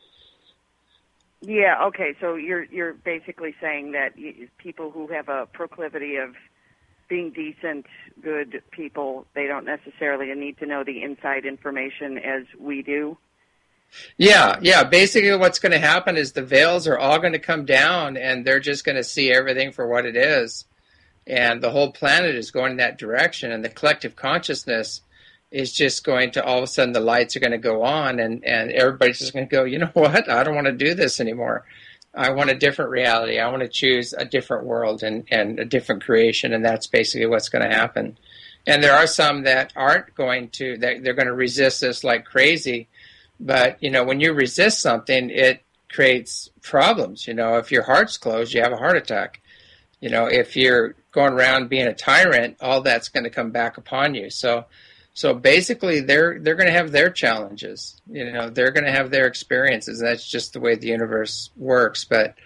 Yeah, okay. So you're basically saying that people who have a proclivity of being decent, good people, they don't necessarily need to know the inside information as we do? Yeah. Basically what's going to happen is the veils are all going to come down and they're just going to see everything for what it is. And the whole planet is going in that direction, and the collective consciousness is just going to, all of a sudden the lights are going to go on and everybody's just going to go, you know what, I don't want to do this anymore. I want a different reality. I want to choose a different world and a different creation, and that's basically what's going to happen. And there are some that aren't going to, that they're going to resist this like crazy. But, when you resist something, it creates problems. If your heart's closed, you have a heart attack. If you're going around being a tyrant, all that's going to come back upon you. So basically, they're going to have their challenges. They're going to have their experiences. That's just the way the universe works. But,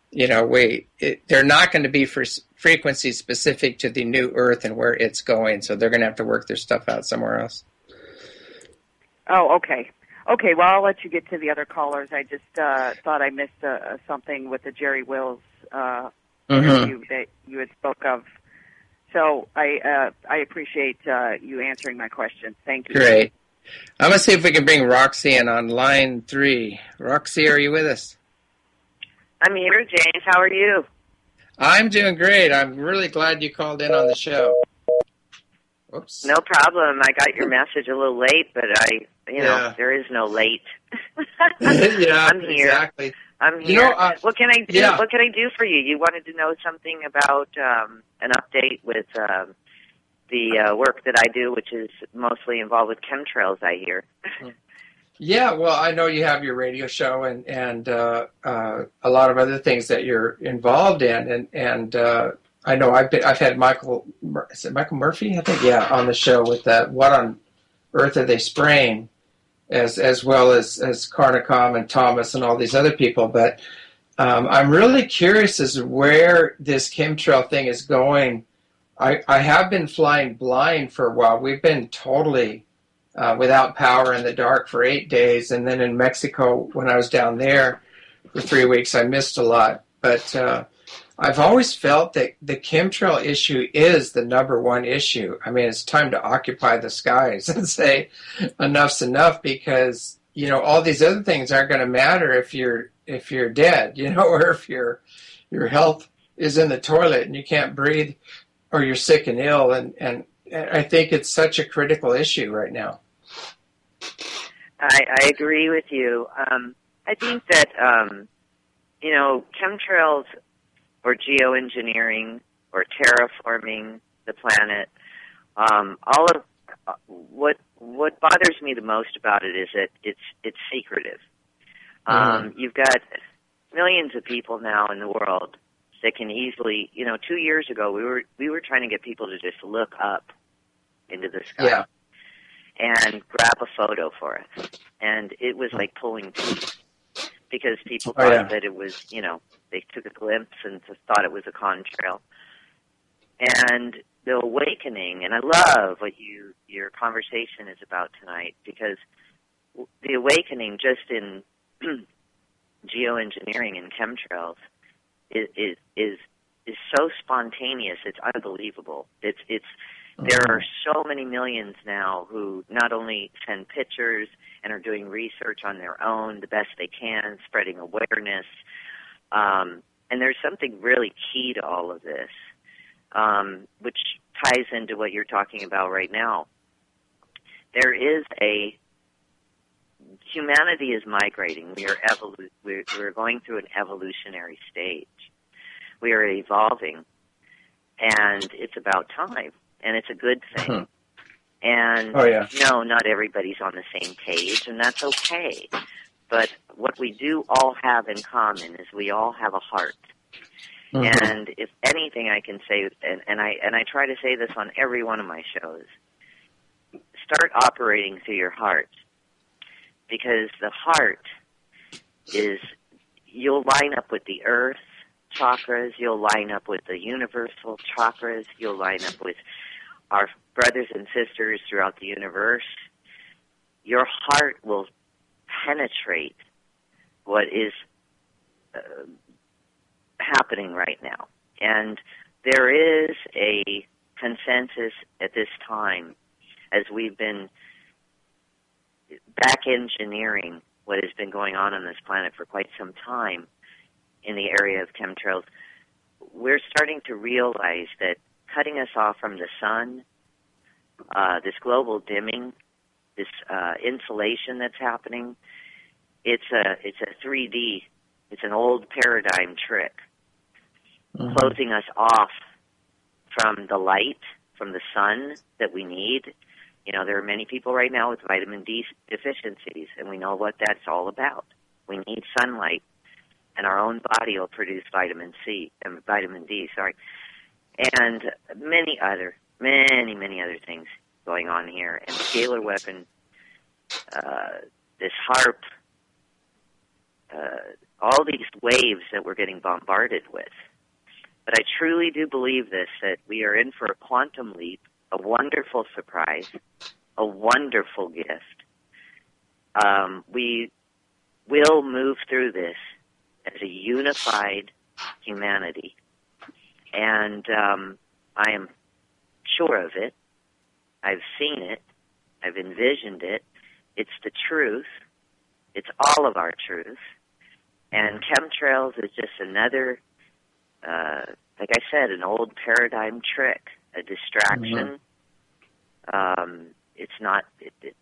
they're not going to be for frequency specific to the new Earth and where it's going. So they're going to have to work their stuff out somewhere else. Oh, okay. Okay, well, I'll let you get to the other callers. I just thought I missed something with the Jerry Wills interview that you had spoke of. So I appreciate you answering my question. Thank you. Great. I'm going to see if we can bring Roxy in on line 3. Roxy, are you with us? I'm here, James. How are you? I'm doing great. I'm really glad you called in on the show. Whoops. No problem. I got your message a little late, but there is no late. Yeah, I'm here. Exactly. I'm here. What can I do? Yeah. What can I do for you? You wanted to know something about an update with the work that I do, which is mostly involved with chemtrails, I hear. Yeah, well, I know you have your radio show and a lot of other things that you're involved in, and I know I've had Michael Murphy, I think, on the show with that What on Earth Are They Spraying, as well as Carnicom and Thomas and all these other people, but I'm really curious as to where this chemtrail thing is going. I have been flying blind for a while. We've been totally without power in the dark for 8 days. And then in Mexico, when I was down there for 3 weeks, I missed a lot. But I've always felt that the chemtrail issue is the number one issue. I mean, it's time to occupy the skies and say enough's enough, because, all these other things aren't going to matter if you're dead, or if your health is in the toilet and you can't breathe or you're sick and ill. And I think it's such a critical issue right now. I agree with you. I think that, chemtrails or geoengineering or terraforming the planet, all of what bothers me the most about it is that it's secretive. You've got millions of people now in the world that can easily, 2 years ago we were trying to get people to just look up into the sky and grab a photo for us, and it was like pulling teeth, because people thought that it was, they took a glimpse and just thought it was a contrail. And the awakening, and I love what your conversation is about tonight, because the awakening just in geoengineering and chemtrails is so spontaneous. It's unbelievable. There are so many millions now who not only send pictures and are doing research on their own the best they can, spreading awareness. And there's something really key to all of this, which ties into what you're talking about right now. Humanity is migrating. We're going through an evolutionary stage. We are evolving, and it's about time, and it's a good thing. And no, not everybody's on the same page, and that's okay. But what we do all have in common is we all have a heart. And if anything I can say, and I try to say this on every one of my shows, start operating through your heart. Because the heart you'll line up with the earth chakras, you'll line up with the universal chakras, you'll line up with our brothers and sisters throughout the universe. Your heart will penetrate what is happening right now. And there is a consensus at this time, as we've been back engineering what has been going on this planet for quite some time in the area of chemtrails. We're starting to realize that cutting us off from the sun, this global dimming, this insulation that's happening, it's a 3D, it's an old paradigm trick, closing us off from the light, from the sun that we need. There are many people right now with vitamin D deficiencies, and we know what that's all about. We need sunlight, and our own body will produce vitamin D, and many other things going on here. And scalar weapon, this HAARP, all these waves that we're getting bombarded with. But I truly do believe that we are in for a quantum leap, a wonderful surprise, a wonderful gift. We will move through this as a unified humanity. And I am sure of it. I've seen it. I've envisioned it. It's the truth. It's all of our truth. And chemtrails is just another, like I said, an old paradigm trick, a distraction. It's not. It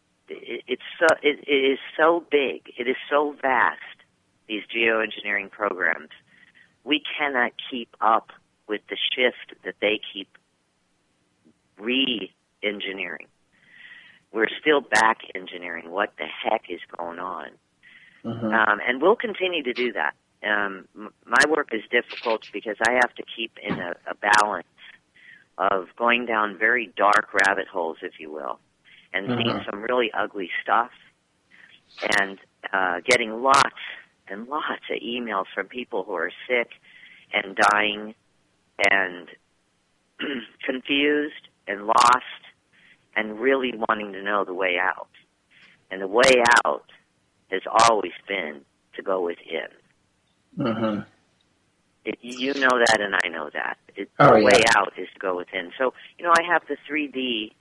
is so big. It is so vast. These geoengineering programs, we cannot keep up with the shift that they keep re-engineering. We're still back engineering what the heck is going on. And we'll continue to do that. My work is difficult because I have to keep in a balance of going down very dark rabbit holes, if you will, and seeing some really ugly stuff, and getting lots and lots of emails from people who are sick and dying and confused and lost and really wanting to know the way out. And the way out has always been to go within. You know that, and I know that. The way out is to go within. So, I have the 3D,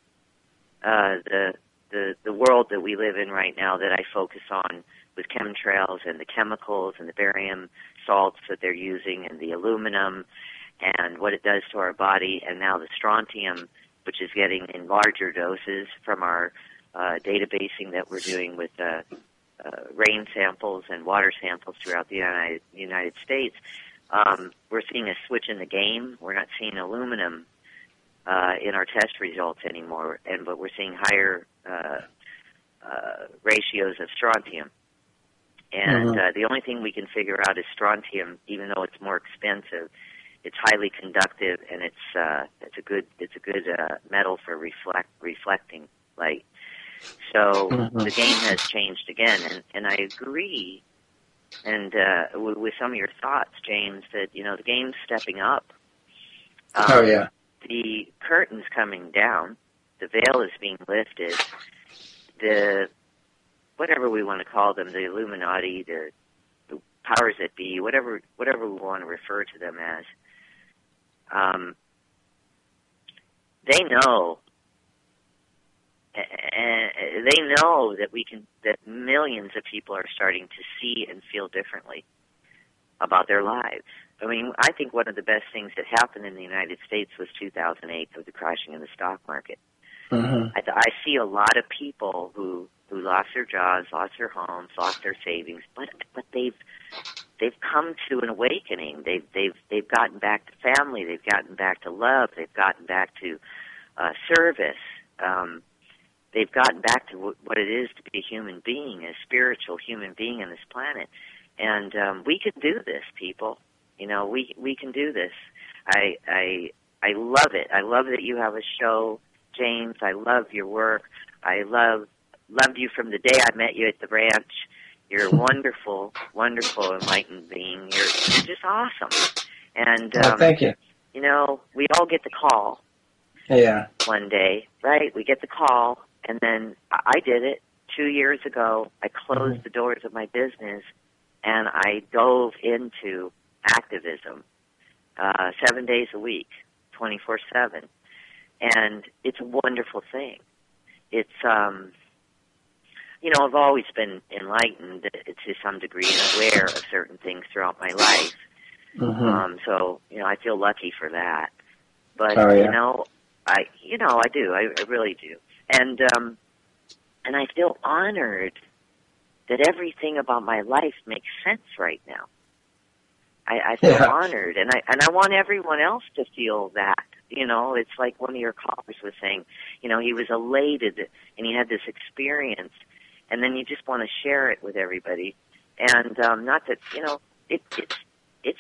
the world that we live in right now that I focus on with chemtrails and the chemicals and the barium salts that they're using and the aluminum and what it does to our body, and now the strontium, which is getting in larger doses from our databasing that we're doing with rain samples and water samples throughout the United States. We're seeing a switch in the game. We're not seeing aluminum in our test results anymore, but we're seeing higher ratios of strontium. And the only thing we can figure out is strontium, even though it's more expensive. It's highly conductive, and it's a good metal for reflecting light. So the game has changed again, and I agree. And with some of your thoughts, James, that the game's stepping up. The curtain's coming down. The veil is being lifted. The whatever we want to call them, the Illuminati, the powers that be, whatever we want to refer to them as. They know, and they know that millions of people are starting to see and feel differently about their lives. I mean, I think one of the best things that happened in the United States was 2008 with the crashing in the stock market. I see a lot of people who lost their jobs, lost their homes, lost their savings, but they've come to an awakening. They've gotten back to family. They've gotten back to love. They've gotten back to service. They've gotten back to what it is to be a human being, a spiritual human being on this planet. And we can do this, people. We can do this. I love it. I love that you have a show, James. I love your work. I loved you from the day I met you at the ranch. You're a wonderful, wonderful, enlightened being. You're just awesome. And thank you. We all get the call. Yeah. One day, right? We get the call, and then I did it 2 years ago. I closed the doors of my business, and I dove into activism 7 days a week, 24/7. And it's a wonderful thing. It's, I've always been enlightened to some degree and aware of certain things throughout my life. So, I feel lucky for that. But, I do. I really do. And I feel honored that everything about my life makes sense right now. I feel honored, and I want everyone else to feel that. It's like one of your callers was saying, he was elated and he had this experience, and then you just want to share it with everybody. And not that it's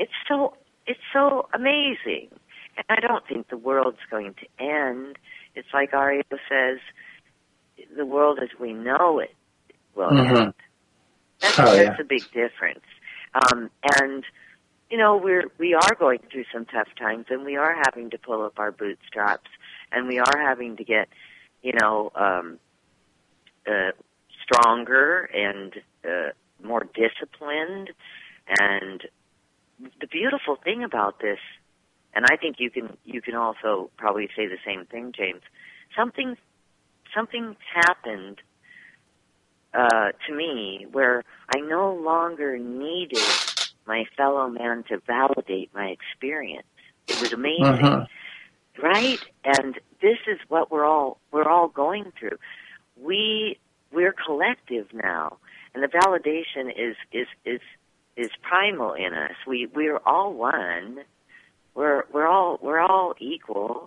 so amazing. And I don't think the world's going to end. It's like Ario says, the world as we know it will end. That's a big difference. And we are going through some tough times, and we are having to pull up our bootstraps, and we are having to get, stronger and more disciplined. And the beautiful thing about this, and I think you can also probably say the same thing, James. Something happened to me where I no longer needed my fellow man to validate my experience. It was amazing, right? And this is what we're all going through. We're collective now, and the validation is primal in us. We're all one. We're all equal.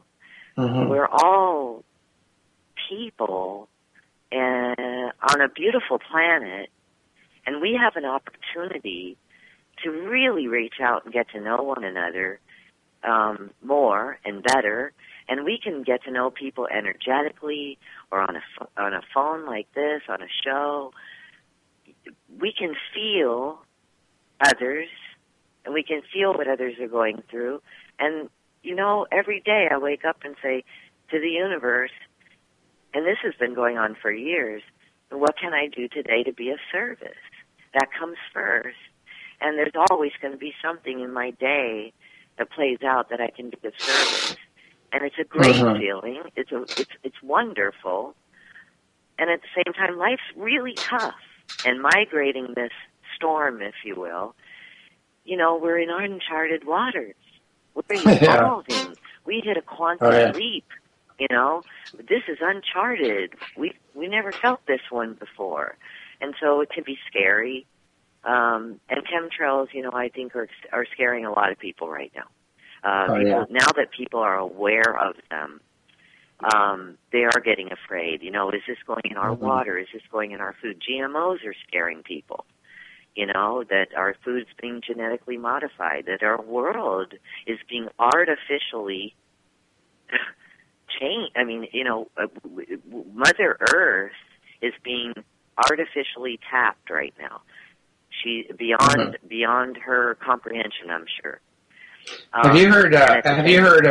We're all people on a beautiful planet, and we have an opportunity to really reach out and get to know one another more and better. And we can get to know people energetically, or on a phone like this, on a show. We can feel others, and we can feel what others are going through. And, you know, every day I wake up and say to the universe, and this has been going on for years, what can I do today to be of service? That comes first. And there's always going to be something in my day that plays out that I can be of service. And it's a great feeling. It's wonderful. And at the same time, life's really tough. And migrating this storm, if you will, you know, we're in uncharted waters. We're evolving. We hit a quantum leap, you know. This is uncharted. We never felt this one before. And so it can be scary. And chemtrails, you know, I think are scaring a lot of people right now. Now that people are aware of them, they are getting afraid. You know, is this going in our water? Is this going in our food? GMOs are scaring people. You know, that our food's being genetically modified, that our world is being artificially changed. I mean, you know, Mother Earth is being artificially tapped right now. She beyond her comprehension, I'm sure. Have you heard of? Have you heard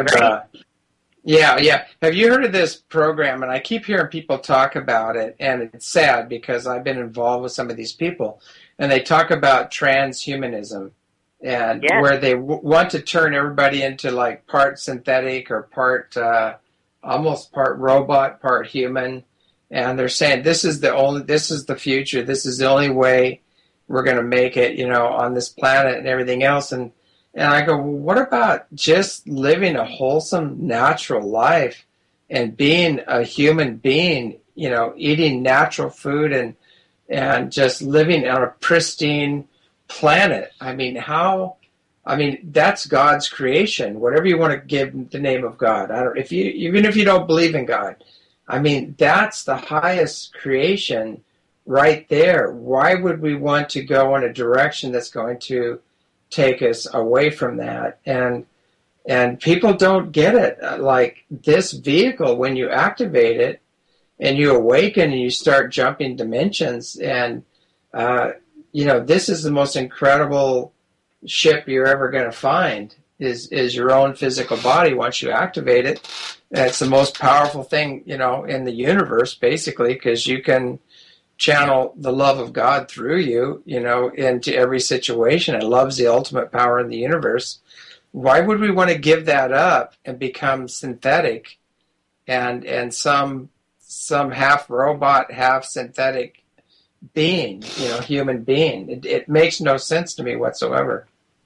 of this program? And I keep hearing people talk about it, and it's sad because I've been involved with some of these people, and they talk about transhumanism, and where they want to turn everybody into like part synthetic or part almost part robot, part human, and they're saying this is the future. This is the only way we're going to make it, you know, on this planet and everything else. And I go, well, what about just living a wholesome, natural life and being a human being, you know, eating natural food and just living on a pristine planet? I mean, that's God's creation, whatever you want to give the name of God. Even if you don't believe in God, I mean, that's the highest creation right there. Why would we want to go in a direction that's going to take us away from that? And people don't get it. Like this vehicle, when you activate it and you awaken and you start jumping dimensions, and you know, this is the most incredible ship you're ever going to find is your own physical body once you activate it. And it's the most powerful thing, you know, in the universe, basically, because you can channel the love of God through you, you know, into every situation. And love's the ultimate power in the universe. Why would we want to give that up and become synthetic and some half robot, half synthetic being, you know, human being? It makes no sense to me whatsoever.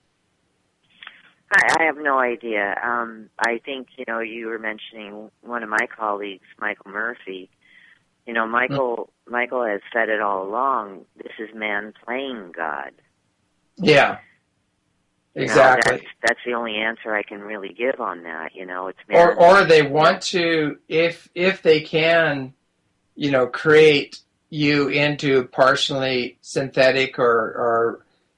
I have no idea. I think, you know, you were mentioning one of my colleagues, Michael Murphy. You know, Michael has said it all along. This is man playing God. Yeah, exactly. You know, that's the only answer I can really give on that. You know, it's man. Or they want to, if they can, you know, create you into partially synthetic or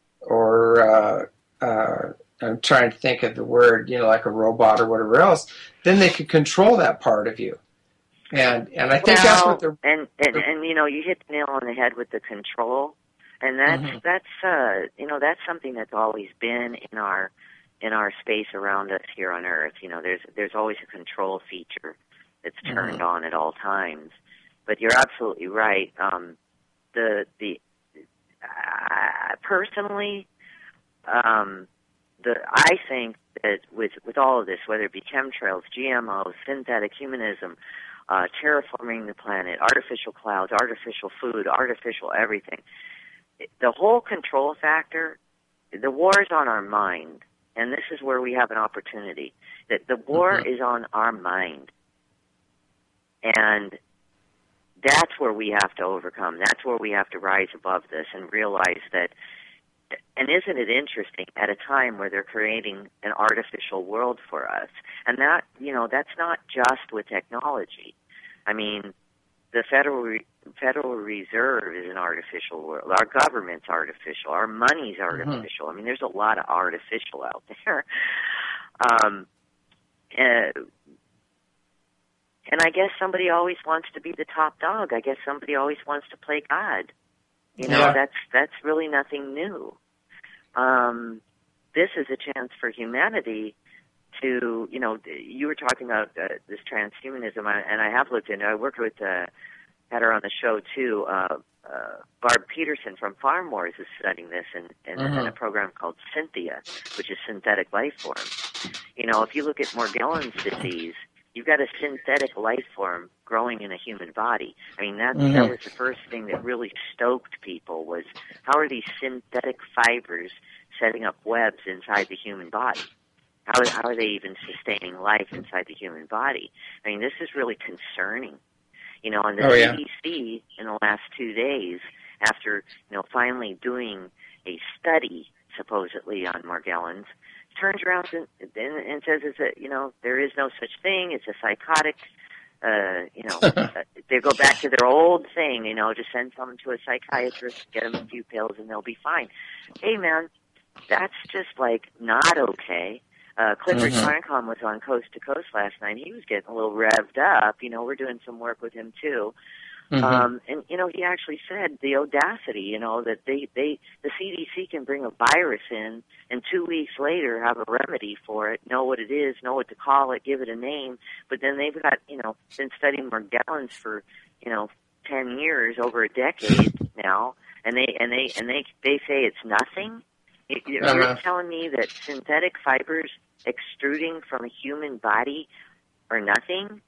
I'm trying to think of the word, you know, like a robot or whatever else. Then they could control that part of you. And I think that's what they're... And you know, you hit the nail on the head with the control, and that's you know, that's something that's always been in our space around us here on Earth. You know, there's always a control feature that's turned on at all times. But you're absolutely right. Personally, I think that with all of this, whether it be chemtrails, GMOs, synthetic humanism, terraforming the planet, artificial clouds, artificial food, artificial everything. The whole control factor, the war is on our mind, and this is where we have an opportunity. That the war is on our mind, and that's where we have to overcome. That's where we have to rise above this and realize that And isn't it interesting at a time where they're creating an artificial world for us? And that, that's not just with technology. I mean, the Federal Reserve is an artificial world. Our government's artificial. Our money's artificial. I mean, there's a lot of artificial out there. And I guess somebody always wants to be the top dog. I guess somebody always wants to play God. That's really nothing new. This is a chance for humanity to, you were talking about this transhumanism, and I have looked into it. I worked with, had her on the show too, Barb Peterson from Farm Wars is studying this in a program called Cynthia, which is synthetic life form. If you look at Morgellons disease, you've got a synthetic life form growing in a human body. I mean, that was the first thing that really stoked people was how are these synthetic fibers setting up webs inside the human body? How are they even sustaining life inside the human body? I mean, this is really concerning. And the CDC in the last 2 days, after, finally doing a study supposedly on Morgellons, turns around and says there is no such thing. It's a psychotic. They go back to their old thing. To send someone to a psychiatrist, get them a few pills, and they'll be fine. Hey, man, that's just not okay. Clifford Farncom was on Coast to Coast last night. He was getting a little revved up. We're doing some work with him too. And he actually said the audacity, that the CDC can bring a virus in and 2 weeks later have a remedy for it, know what it is, know what to call it, give it a name. But then they've got, been studying Morgellons for, 10 years, over a decade now, and they say it's nothing. You're telling me that synthetic fibers extruding from a human body are nothing?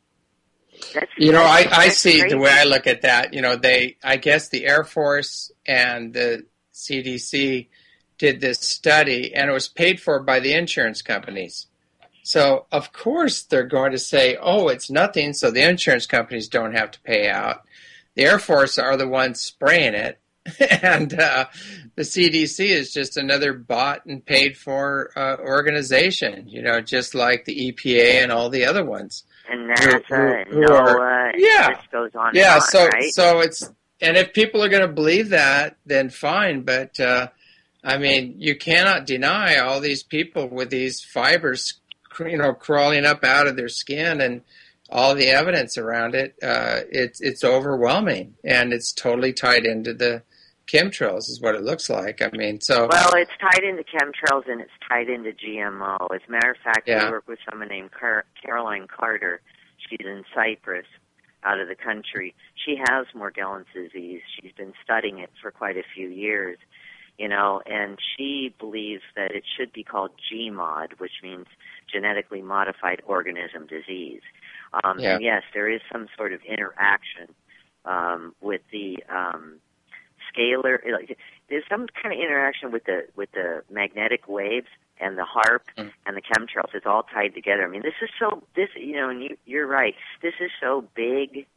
I see crazy. The way I look at that, I guess the Air Force and the CDC did this study, and it was paid for by the insurance companies. So, of course, they're going to say, oh, it's nothing, so the insurance companies don't have to pay out. The Air Force are the ones spraying it, and the CDC is just another bought and paid for organization, just like the EPA and all the other ones. And NASA and NOAA, and this goes on and on, right? So it's, and if people are going to believe that, then fine, but you cannot deny all these people with these fibers, crawling up out of their skin and all the evidence around it. It's overwhelming, and it's totally tied into the chemtrails is what it looks like. Well, it's tied into chemtrails and it's tied into GMO. As a matter of fact, I work with someone named Caroline Carter. She's in Cyprus, out of the country. She has Morgellons disease. She's been studying it for quite a few years, and she believes that it should be called GMOD, which means genetically modified organism disease. And yes, there is some sort of interaction with the scalar. There's some kind of interaction with the magnetic waves and the HAARP and the chemtrails. It's all tied together. I mean, and you're right. This is so big.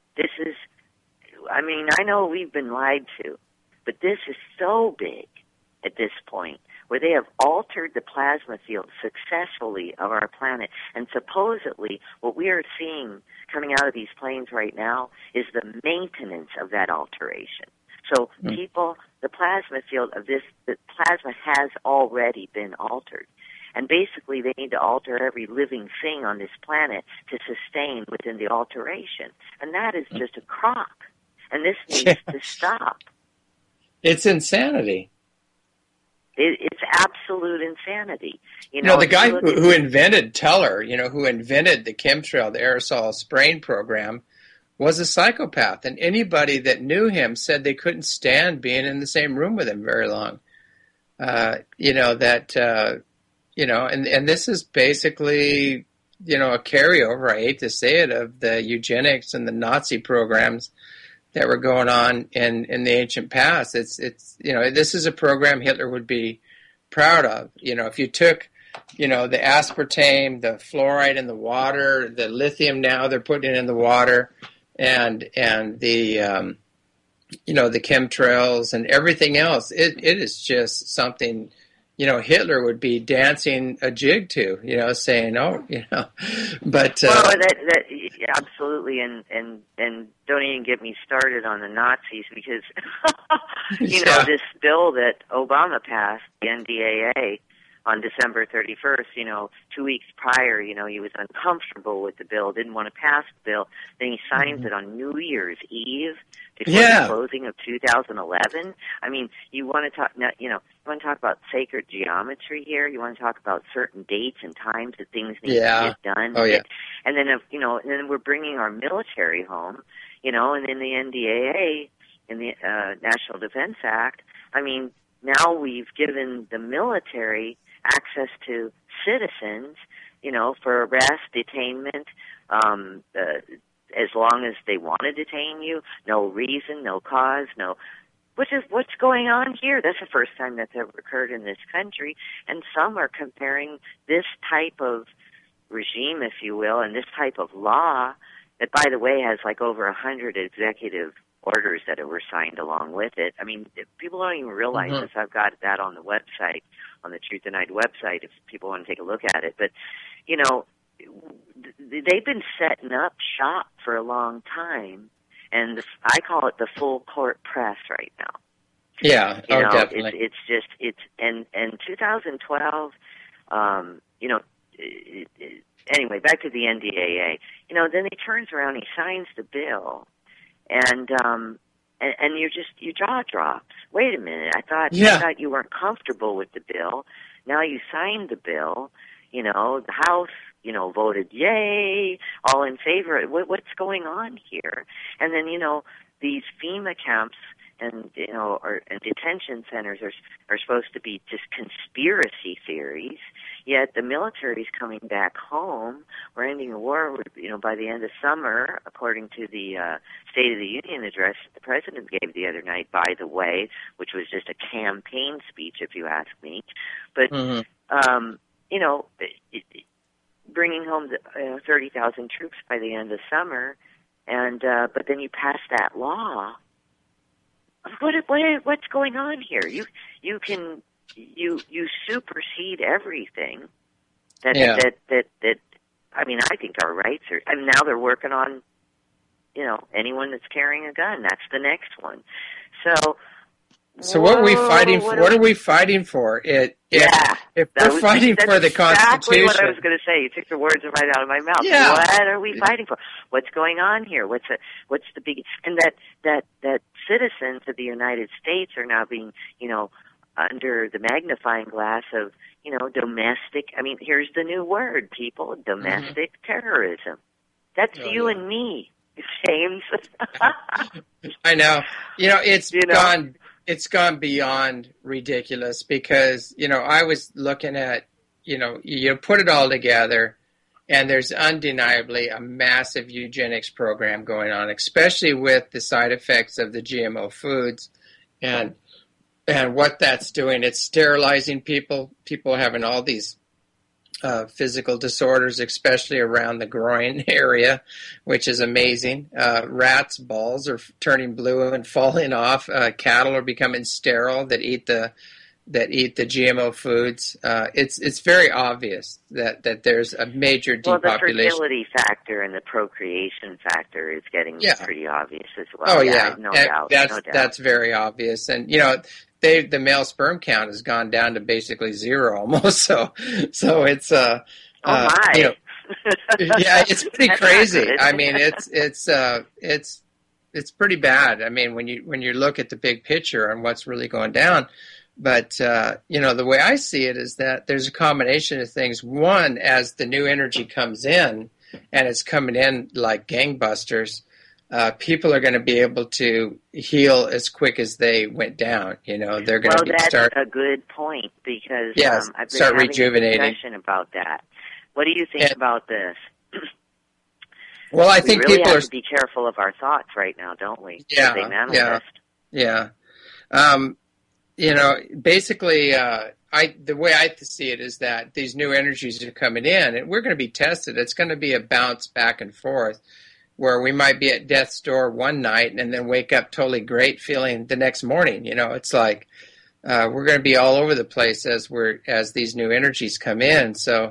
I know we've been lied to, but this is so big at this point, where they have altered the plasma field successfully of our planet. And supposedly what we are seeing coming out of these planes right now is the maintenance of that alteration. So people, the plasma field of the plasma has already been altered. And basically they need to alter every living thing on this planet to sustain within the alteration. And that is just a crock. And this needs to stop. It's insanity. It's absolute insanity. The guy who invented Teller, who invented the chemtrail, the aerosol spraying program, was a psychopath. And anybody that knew him said they couldn't stand being in the same room with him very long. And this is basically, a carryover, I hate to say it, of the eugenics and the Nazi programs that were going on in the ancient past. It's this is a program Hitler would be proud of. If you took, the aspartame, the fluoride in the water, the lithium now they're putting it in the water, and the the chemtrails and everything else. It is just something, Hitler would be dancing a jig to, saying, oh, but. Well, that absolutely. And don't even get me started on the Nazis because, this bill that Obama passed, the NDAA, on December 31st, 2 weeks prior, he was uncomfortable with the bill, didn't want to pass the bill. Then he signs it on New Year's Eve before the closing of 2011. I mean, you want to talk about sacred geometry here. You want to talk about certain dates and times that things need to get done. Oh, yeah. And then, and then we're bringing our military home, and in the NDAA, in the National Defense Act, I mean, now we've given the military access to citizens, for arrest, detainment, as long as they want to detain you, no reason, no cause, no. What's going on here? That's the first time that's ever occurred in this country, and some are comparing this type of regime, if you will, and this type of law that, by the way, has like over 100 executive orders that were signed along with it. I mean, people don't even realize this. I've got that on the website, on the Truth Denied website, if people want to take a look at it. But, they've been setting up shop for a long time, and I call it the full court press right now. Yeah, definitely. And 2012, anyway, back to the NDAA. Then he turns around, he signs the bill, and your jaw drops. Wait a minute, I thought you weren't comfortable with the bill. Now you signed the bill. The House, voted yay, all in favor. What's going on here? And then, these FEMA camps and and detention centers are supposed to be just conspiracy theories. Yet the military's coming back home. We're ending the war, by the end of summer, according to the State of the Union address the president gave the other night, by the way, which was just a campaign speech, if you ask me. But, bringing home 30,000 troops by the end of summer, and but then you pass that law. What's going on here? You supersede everything that I mean, I think our rights are. I mean, now they're working on anyone that's carrying a gun. That's the next one. So what are we fighting for? What are we fighting for? If we're fighting for the Constitution. Exactly what I was going to say. You took the words right out of my mouth. Yeah. What are we fighting for? What's going on here? What's the big? And that citizens of the United States are now being, under the magnifying glass of, domestic. I mean, here's the new word, people: domestic terrorism. That's you and me, James. I know. It's gone beyond ridiculous because, I was looking at, you put it all together and there's undeniably a massive eugenics program going on, especially with the side effects of the GMO foods and what that's doing. It's sterilizing people having all these physical disorders, especially around the groin area, which is amazing. Rats' balls are turning blue and falling off. Cattle are becoming sterile that eat the GMO foods. It's very obvious that there's a major depopulation. Well, the fertility factor and the procreation factor is getting pretty obvious as well. Oh yeah, no doubt. That's very obvious, and the male sperm count has gone down to basically zero almost. So it's oh my. yeah, it's pretty crazy. I mean, it's pretty bad. I mean, when you look at the big picture and what's really going down. But the way I see it is that there's a combination of things. One, as the new energy comes in, and it's coming in like gangbusters, people are going to be able to heal as quick as they went down. They're going to that's a good point because I've been having rejuvenating. A discussion about that. What do you think about this? Well, I think we really people have to be careful of our thoughts right now, don't we? Yeah, they manifest. Yeah. Basically, the way I see it is that these new energies are coming in, and we're going to be tested. It's going to be a bounce back and forth. where we might be at death's door one night and then wake up totally great feeling the next morning. It's like we're going to be all over the place as these new energies come in. So,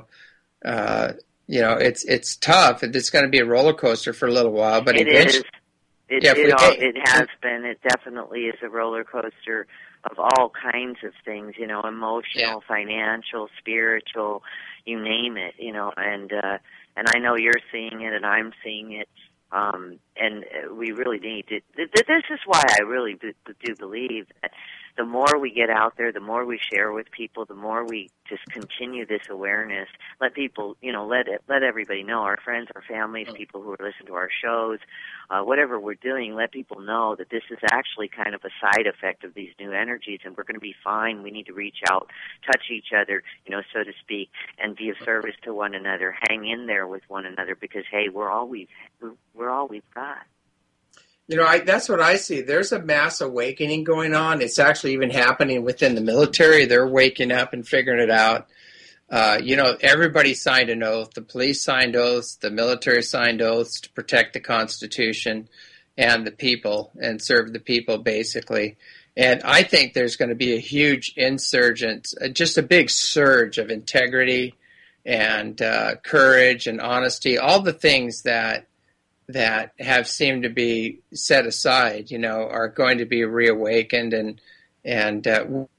it's tough. It's going to be a roller coaster for a little while, but it eventually, is. It has been. It definitely is a roller coaster of all kinds of things. Emotional, financial, spiritual, you name it. And I know you're seeing it, and I'm seeing it. And we really need to. This is why I really do believe that the more we get out there, the more we share with people, the more we just continue this awareness. Let people, let everybody know, our friends, our families, people who listen to our shows, whatever we're doing, let people know that this is actually kind of a side effect of these new energies, and we're going to be fine. We need to reach out, touch each other, so to speak, and be of service to one another. Hang in there with one another because, hey, we're all we've got. That's what I see. There's a mass awakening going on. It's actually even happening within the military. They're waking up and figuring it out. Everybody signed an oath. The police signed oaths. The military signed oaths to protect the Constitution and the people and serve the people, basically. And I think there's going to be a huge insurgence, just a big surge of integrity and courage and honesty, all the things that have seemed to be set aside, are going to be reawakened and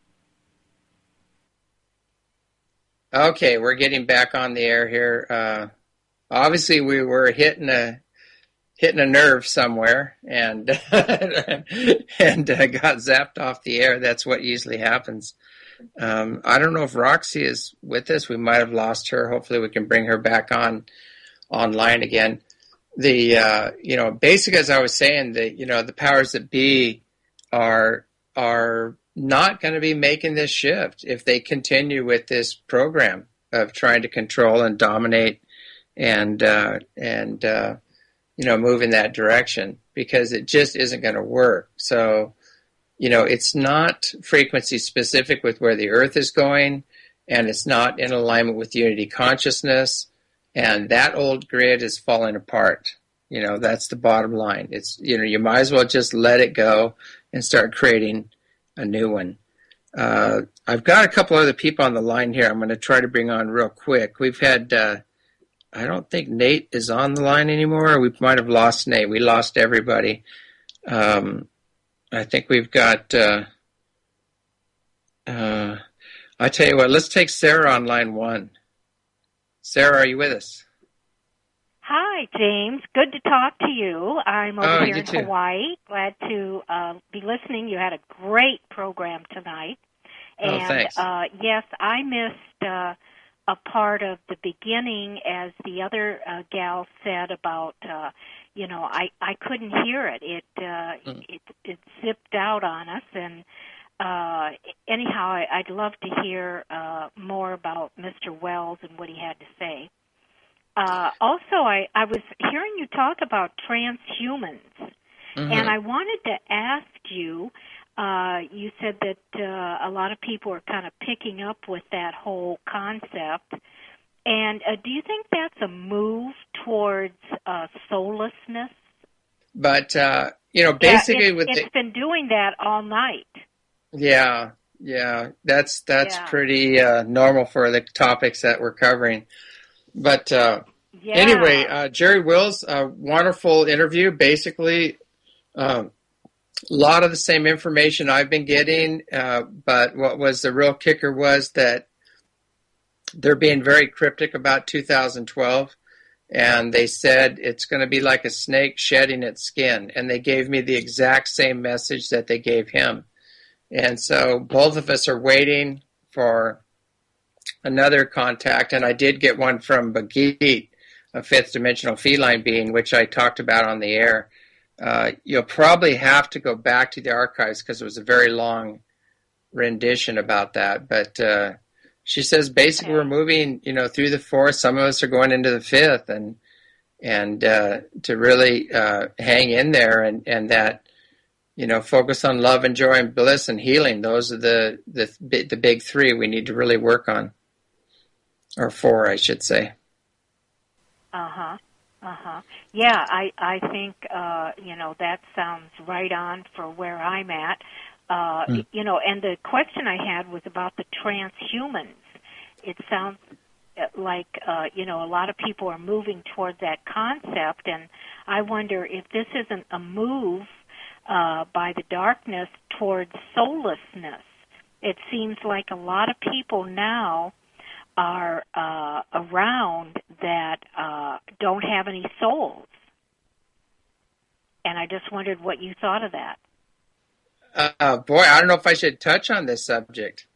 okay, we're getting back on the air here. Obviously we were hitting a nerve somewhere and and got zapped off the air. That's what usually happens. I don't know if Roxy is with us. We might have lost her. Hopefully we can bring her back online again. Basically, as I was saying, the powers that be are not going to be making this shift if they continue with this program of trying to control and dominate and move in that direction, because it just isn't going to work. So, it's not frequency specific with where the Earth is going, and it's not in alignment with unity consciousness. And that old grid is falling apart. That's the bottom line. It's, you might as well just let it go and start creating a new one. I've got a couple other people on the line here I'm going to try to bring on real quick. We've had, I don't think Nate is on the line anymore. We might have lost Nate. We lost everybody. I think we've got, I tell you what, let's take Sarah on line 1. Sarah, are you with us? Hi, James. Good to talk to you. I'm over here in too. Hawaii. Glad to be listening. You had a great program tonight. And, thanks. Yes, I missed a part of the beginning, as the other gal said about, I couldn't hear it. It zipped out on us. And anyhow, I'd love to hear more about Mr. Wells and what he had to say. Also, I was hearing you talk about transhumans, and I wanted to ask you, you said that a lot of people are kind of picking up with that whole concept, and do you think that's a move towards soullessness? But, basically... It's been doing that all night. Yeah, that's pretty normal for the topics that we're covering. But anyway, Jerry Wills, a wonderful interview. Basically, a lot of the same information I've been getting, but what was the real kicker was that they're being very cryptic about 2012, and they said it's going to be like a snake shedding its skin, and they gave me the exact same message that they gave him. And so both of us are waiting for another contact, and I did get one from Bagheet, a fifth dimensional feline being, which I talked about on the air. You'll probably have to go back to the archives because it was a very long rendition about that. But she says basically we're moving, through the fourth. Some of us are going into the fifth, and to really hang in there and that, focus on love and joy and bliss and healing. Those are the big three we need to really work on. Or 4, I should say. Yeah, I think, that sounds right on for where I'm at. And the question I had was about the transhumans. It sounds like, a lot of people are moving toward that concept, and I wonder if this isn't a move by the darkness towards soullessness. It seems like a lot of people now are around that don't have any souls. And I just wondered what you thought of that. Boy, I don't know if I should touch on this subject.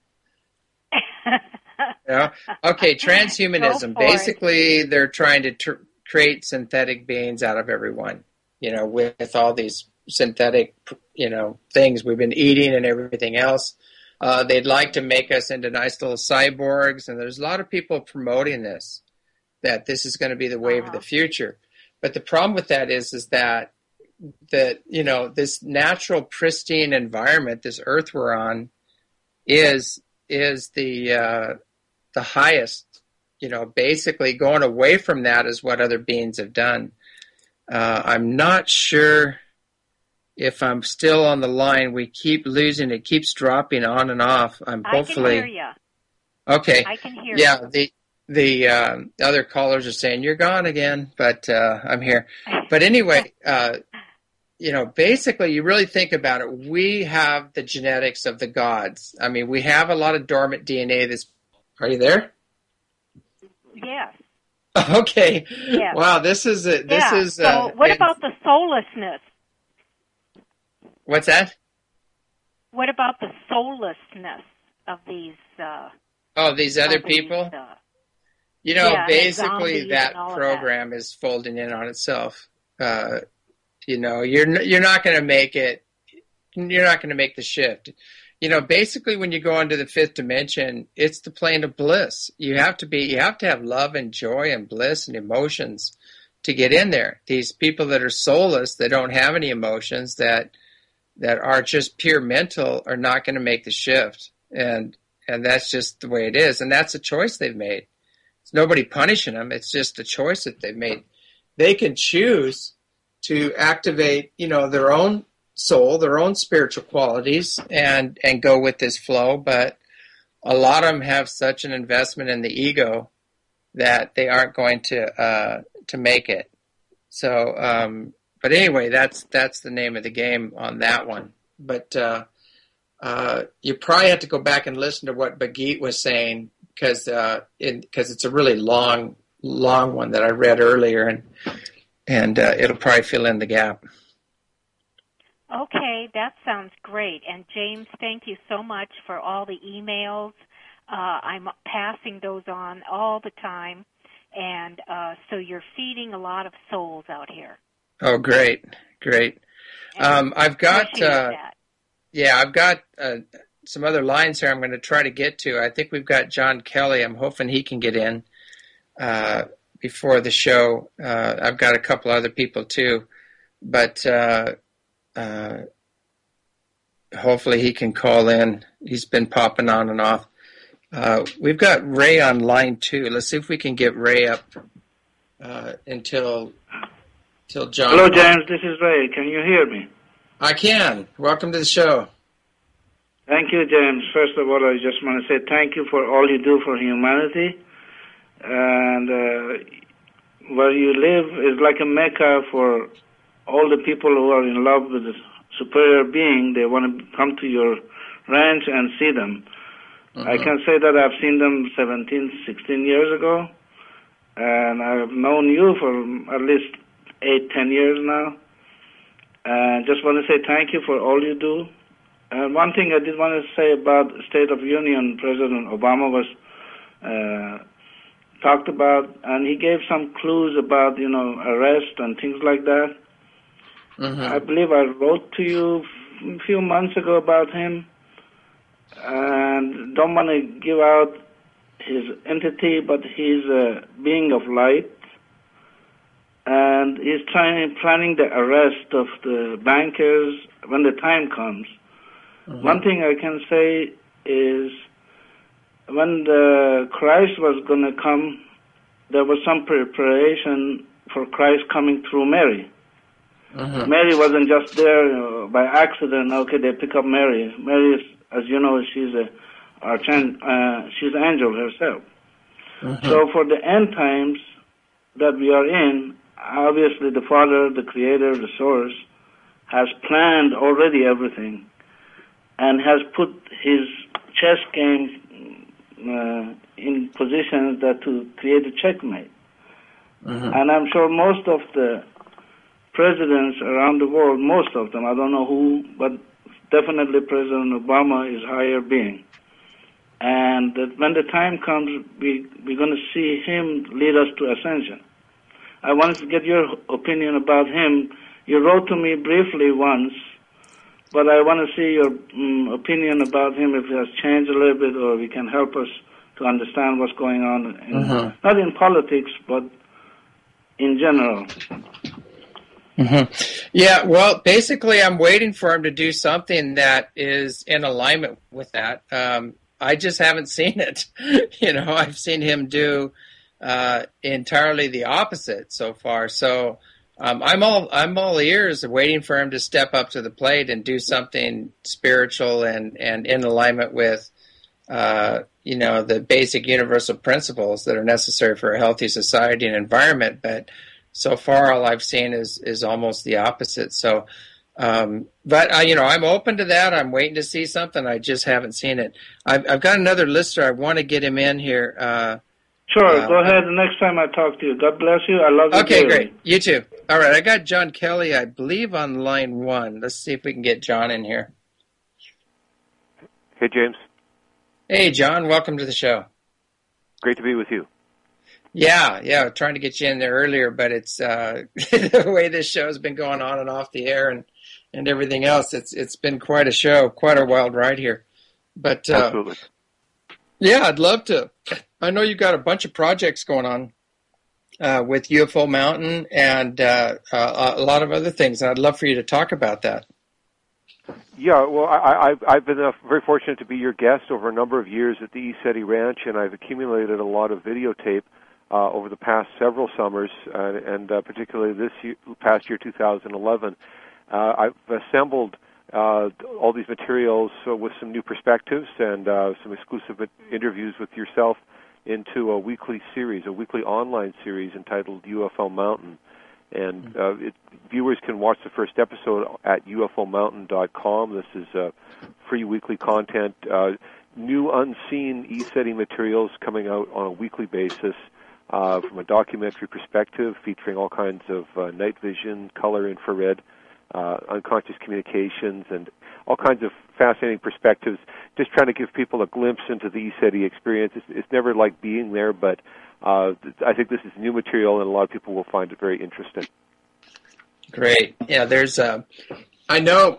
Okay, transhumanism. Basically, they're trying to create synthetic beings out of everyone, with all these synthetic, things we've been eating and everything else. They'd like to make us into nice little cyborgs, and there's a lot of people promoting this, that this is going to be the wave of the future. But the problem with that is that this natural pristine environment, this earth we're on, is the highest. Basically going away from that is what other beings have done. I'm not sure if I'm still on the line. We keep losing. It keeps dropping on and off. I can hear you. Okay. I can hear you. Yeah, the other callers are saying you're gone again, but I'm here. But anyway, basically, you really think about it. We have the genetics of the gods. I mean, we have a lot of dormant DNA. Are you there? Yes. Okay. Yes. Wow. This is. So, what about the soullessness? What's that? What about the soullessness of these? These other people. Basically, that program is folding in on itself. You're not going to make it. You're not going to make the shift. Basically, when you go into the fifth dimension, it's the plane of bliss. You have to have love and joy and bliss and emotions to get in there. These people that are soulless, that don't have any emotions, that are just pure mental, are not going to make the shift. And that's just the way it is. And that's a choice they've made. It's nobody punishing them. It's just a choice that they've made. They can choose to activate, their own soul, their own spiritual qualities, and go with this flow. But a lot of them have such an investment in the ego that they aren't going to make it. So, but anyway, that's the name of the game on that one. But you probably have to go back and listen to what Bagit was saying, because it's a really long one that I read earlier, and it'll probably fill in the gap. Okay, that sounds great. And James, thank you so much for all the emails. I'm passing those on all the time, and so you're feeding a lot of souls out here. Oh, great. I've got I've got some other lines here I'm going to try to get to. I think we've got John Kelly. I'm hoping he can get in before the show. I've got a couple other people too, but hopefully he can call in. He's been popping on and off. We've got Ray on line 2. Let's see if we can get Ray up until John. Hello, James. This is Ray. Can you hear me? I can. Welcome to the show. Thank you, James. First of all, I just want to say thank you for all you do for humanity. And where you live is like a mecca for all the people who are in love with the superior being. They want to come to your ranch and see them. I can say that I've seen them 17, 16 years ago. And I've known you for at least 8, 10 years now. And just want to say thank you for all you do. And one thing I did want to say about the State of Union, President Obama was talked about, and he gave some clues about, arrest and things like that. I believe I wrote to you a few months ago about him, and don't want to give out his entity, but he's a being of light, and he's planning the arrest of the bankers when the time comes. One thing I can say is when the Christ was going to come, there was some preparation for Christ coming through Mary. Mm-hmm. Mary wasn't just there by accident. Okay, they pick up Mary. Mary is, as you know, she's she's an angel herself. Mm-hmm. So for the end times that we are in, obviously the Father, the Creator, the Source, has planned already everything and has put his chess game in positions that to create a checkmate. Mm-hmm. And I'm sure most of the presidents around the world, most of them, I don't know who, but definitely President Obama is higher being. And that when the time comes, we're going to see him lead us to ascension. I wanted to get your opinion about him. You wrote to me briefly once, but I want to see your opinion about him, if it has changed a little bit, or if he can help us to understand what's going on, not in politics, but in general. Mm-hmm. Yeah, well, basically I'm waiting for him to do something that is in alignment with that. I just haven't seen it. I've seen him do entirely the opposite so far. So I'm all ears, waiting for him to step up to the plate and do something spiritual and in alignment with the basic universal principles that are necessary for a healthy society and environment. But so far, all I've seen is almost the opposite. So, but I'm open to that. I'm waiting to see something. I just haven't seen it. I've got another listener. I want to get him in here. Sure. Go ahead. The next time I talk to you. God bless you. I love you. Okay, great. You too. All right. I got John Kelly, I believe, on line 1. Let's see if we can get John in here. Hey, James. Hey, John. Welcome to the show. Great to be with you. Yeah, trying to get you in there earlier, but it's the way this show has been going on and off the air and everything else. It's been quite a show, quite a wild ride here. But absolutely, yeah, I'd love to. I know you've got a bunch of projects going on with UFO Mountain and a lot of other things, and I'd love for you to talk about that. Yeah, well, I've been very fortunate to be your guest over a number of years at the ECETI Ranch, and I've accumulated a lot of videotape over the past several summers, and particularly past year, 2011. I've assembled all these materials with some new perspectives and some exclusive interviews with yourself into a weekly online series entitled UFO Mountain. And viewers can watch the first episode at ufomountain.com. This is free weekly content, new unseen ECETI materials coming out on a weekly basis from a documentary perspective, featuring all kinds of night vision, color, infrared, unconscious communications, and all kinds of fascinating perspectives, just trying to give people a glimpse into the ECETI experience. It's never like being there, but I think this is new material, and a lot of people will find it very interesting. Great. Yeah, there's I know,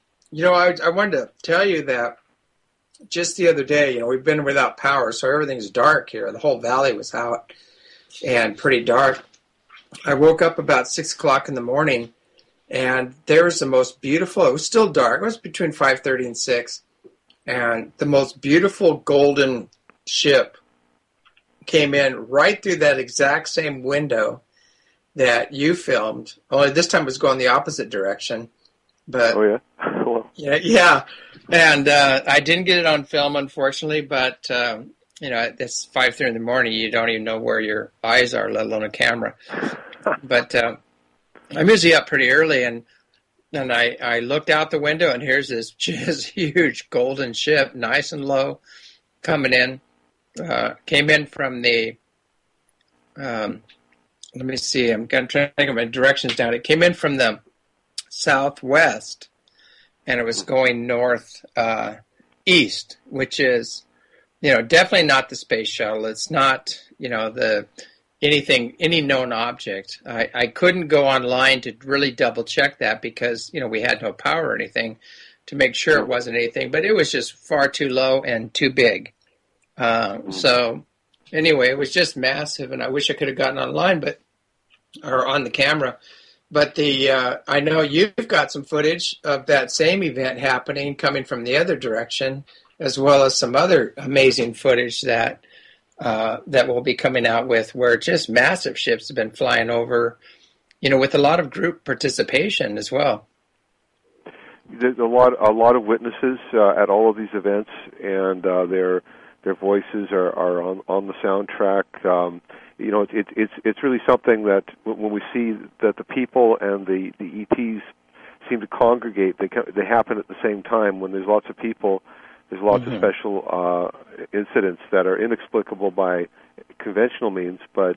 I wanted to tell you that just the other day, we've been without power, so everything's dark here. The whole valley was out and pretty dark. I woke up about 6 o'clock in the morning, and there was the most beautiful, it was still dark, it was between 5:30 and 6, and the most beautiful golden ship came in right through that exact same window that you filmed, only this time it was going the opposite direction. But oh, yeah? Well. Yeah. And I didn't get it on film, unfortunately, but it's 5:30 in the morning. You don't even know where your eyes are, let alone a camera. But I'm usually up pretty early, and I looked out the window, and here's this just huge golden ship, nice and low, coming in. Came in from the, let me see, I'm going to try to get my directions down. It came in from the southwest, and it was going north east, which is, definitely not the space shuttle. It's not, any known object. I couldn't go online to really double check that because, we had no power or anything to make sure it wasn't anything, but it was just far too low and too big. So anyway, it was just massive, and I wish I could have gotten online, or on the camera. But I know you've got some footage of that same event happening, coming from the other direction, as well as some other amazing footage that that we'll be coming out with, where just massive ships have been flying over, with a lot of group participation as well. There's a lot of witnesses at all of these events, and their voices are on the soundtrack. It's really something that when we see that the people and the ETs seem to congregate, they happen at the same time. When there's lots of people, there's lots of special incidents that are inexplicable by conventional means, but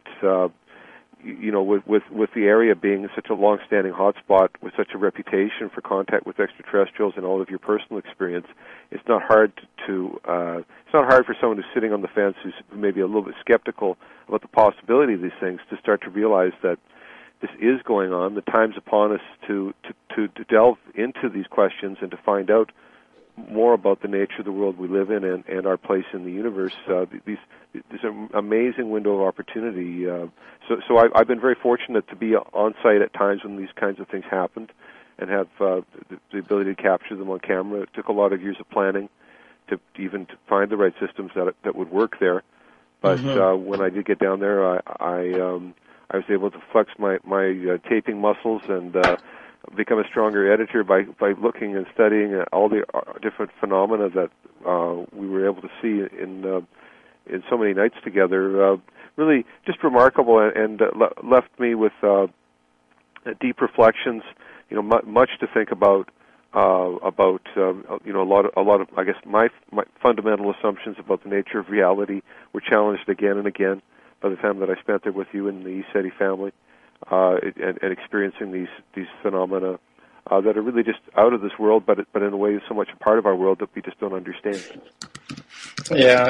with the area being such a long-standing hotspot with such a reputation for contact with extraterrestrials and all of your personal experience, it's not hard for someone who's sitting on the fence, who's maybe a little bit skeptical about the possibility of these things, to start to realize that this is going on. The time's upon us to delve into these questions and to find out more about the nature of the world we live in and our place in the universe. This is an amazing window of opportunity. So I've been very fortunate to be on site at times when these kinds of things happened, and have the ability to capture them on camera. It took a lot of years of planning to find the right systems that would work there. But when I did get down there, I was able to flex my taping muscles and become a stronger editor by looking and studying all the different phenomena that we were able to see in so many nights together. Really just remarkable, and left me with deep reflections. Much to think about. A lot of I guess my fundamental assumptions about the nature of reality were challenged again and again by the time that I spent there with you and the ECETI family. And experiencing these phenomena that are really just out of this world, but in a way so much a part of our world that we just don't understand. Yeah,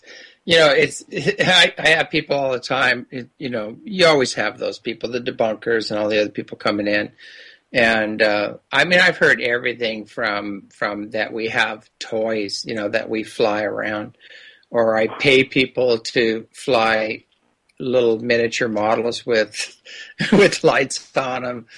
I have people all the time. You always have those people, the debunkers and all the other people coming in. And I've heard everything from that we have toys, that we fly around, or I pay people to fly little miniature models with lights on them.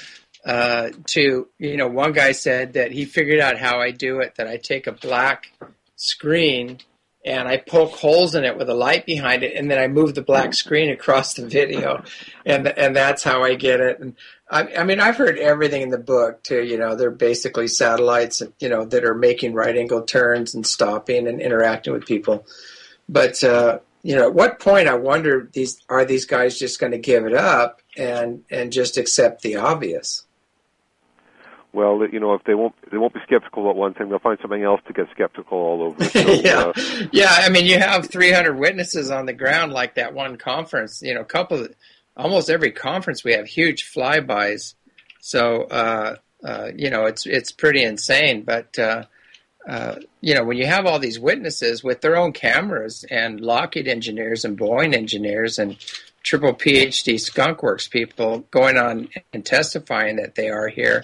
To one guy said that he figured out how I do it, that I take a black screen and I poke holes in it with a light behind it, and then I move the black screen across the video, and that's how I get it. And I've heard everything in the book too. They're basically satellites, that are making right angle turns and stopping and interacting with people. But at what point, I wonder, are these guys just going to give it up and just accept the obvious? Well, if they won't be skeptical about one thing, they'll find something else to get skeptical all over. So, yeah. You have 300 witnesses on the ground, like that one conference. Almost every conference we have huge flybys. So it's pretty insane. But when you have all these witnesses with their own cameras, and Lockheed engineers and Boeing engineers and triple PhD skunkworks people going on and testifying that they are here,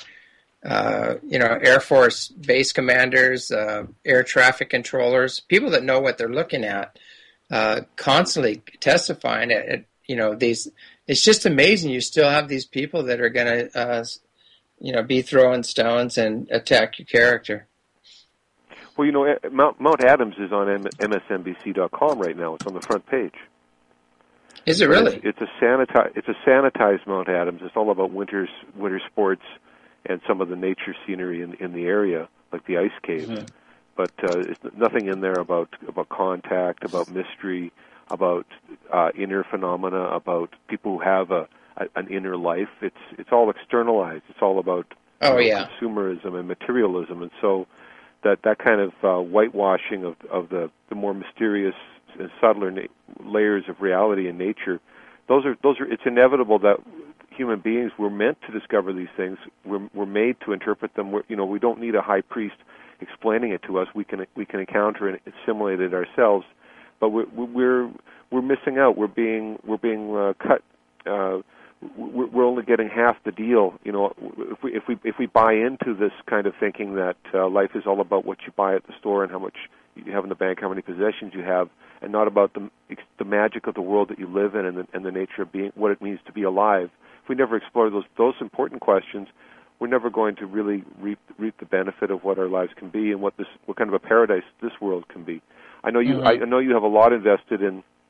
Air Force base commanders, air traffic controllers, people that know what they're looking at, constantly testifying at these. It's just amazing. You still have these people that are going to, be throwing stones and attack your character. Well, Mount Adams is on MSNBC.com right now. It's on the front page. Is it really? It's a sanitized Mount Adams. It's all about winter sports and some of the nature scenery in the area, like the ice caves. Mm-hmm. But it's nothing in there about contact, about mystery, about inner phenomena, about people who have an inner life. It's all externalized. It's all about consumerism and materialism, and so that kind of whitewashing of the more mysterious and subtler layers of reality and nature. Those are. It's inevitable that human beings were meant to discover these things. We're made to interpret them. We don't need a high priest explaining it to us. We can encounter and assimilate it ourselves. But we're missing out. We're being cut. We're only getting half the deal. If we buy into this kind of thinking that life is all about what you buy at the store and how much you have in the bank, how many possessions you have, and not about the magic of the world that you live in and the nature of being, what it means to be alive. If we never explore those important questions, we're never going to really reap the benefit of what our lives can be and what kind of a paradise this world can be. I know you. Mm-hmm. I know you have a lot invested in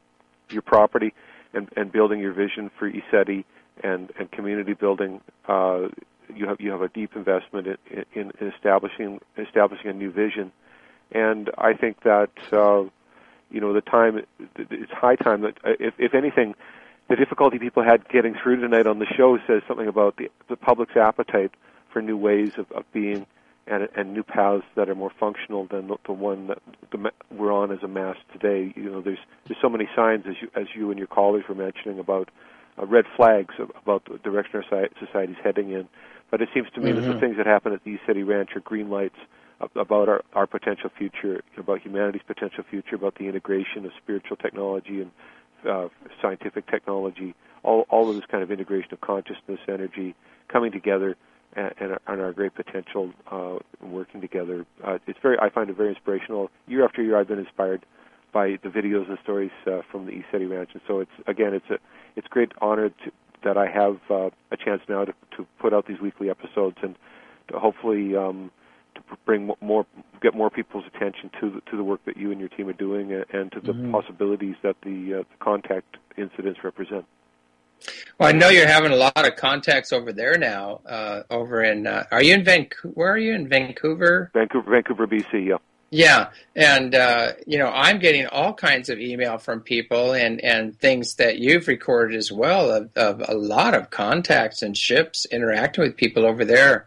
your property and building your vision for ECETI and community building. You have a deep investment in establishing a new vision, and I think that the time, it's high time that if anything, the difficulty people had getting through tonight on the show says something about the public's appetite for new ways of being and new paths that are more functional than the one that we're on as a mass today. There's so many signs, as you and your callers were mentioning, about red flags about the direction our society's heading in. But it seems to me that the things that happen at the ECETI Ranch are green lights about our potential future, about humanity's potential future, about the integration of spiritual technology and scientific technology, all of this kind of integration of consciousness, energy, coming together, and our great potential working together. I find it very inspirational. Year after year, I've been inspired by the videos and stories from the ECETI Ranch, and so it's great honor that I have a chance now to put out these weekly episodes and to hopefully to get more people's attention to the work that you and your team are doing and to the possibilities that the contact incidents represent. Well, I know you're having a lot of contacts over there now. Over in, are you in Vancouver? Where are you in Vancouver? Vancouver, BC. Yeah. Yeah, and I'm getting all kinds of email from people and things that you've recorded as well of a lot of contacts and ships interacting with people over there.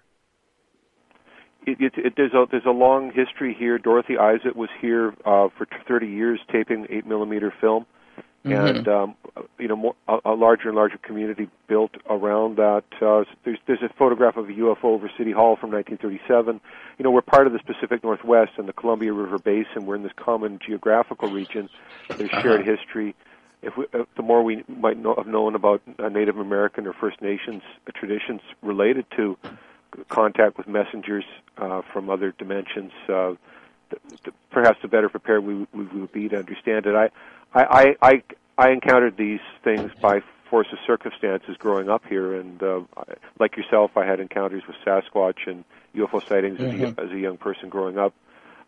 There's a long history here. Dorothy Isett was here for 30 years taping 8mm film. And a larger and larger community built around that. There's a photograph of a UFO over City Hall from 1937. We're part of this Pacific Northwest and the Columbia River Basin. We're in this common geographical region. There's shared history. The more we might have known about Native American or First Nations traditions related to contact with messengers from other dimensions, perhaps the better prepared we would be to understand it. I encountered these things by force of circumstances growing up here, and like yourself, I had encounters with Sasquatch and UFO sightings as a young person growing up.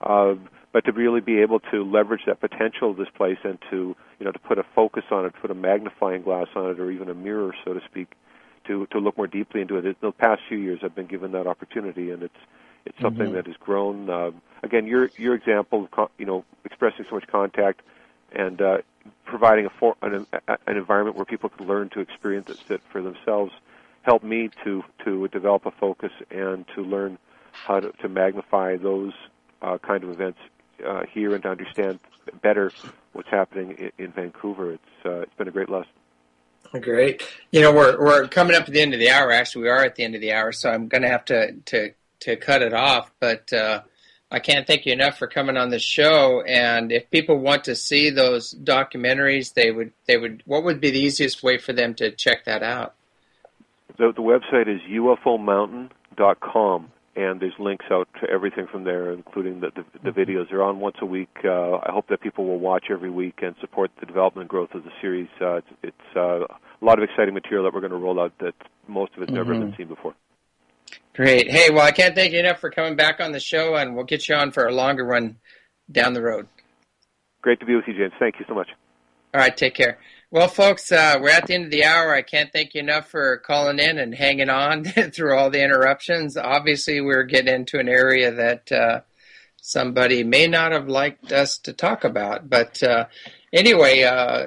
But to really be able to leverage that potential of this place and to put a focus on it, put a magnifying glass on it, or even a mirror, so to speak, to look more deeply into it. In the past few years, I've been given that opportunity, and it's something that has grown. Again, your example of expressing so much contact and providing an environment where people could learn to experience it for themselves helped me to develop a focus and to learn how to magnify those kind of events here and to understand better what's happening in Vancouver. It's been a great lesson. Great. We're coming up at the end of the hour. Actually, we are at the end of the hour, so I'm going to have to cut it off. But I can't thank you enough for coming on the show. And if people want to see those documentaries, they would. What would be the easiest way for them to check that out? The website is ufomountain.com, and there's links out to everything from there, including the videos. They're on once a week. I hope that people will watch every week and support the development and growth of the series. It's a lot of exciting material that we're going to roll out that most of it's never been seen before. Great. Hey, well, I can't thank you enough for coming back on the show, and we'll get you on for a longer one down the road. Great to be with you, James. Thank you so much. All right, take care. Well, folks, we're at the end of the hour. I can't thank you enough for calling in and hanging on through all the interruptions. Obviously, we're getting into an area that somebody may not have liked us to talk about. But anyway,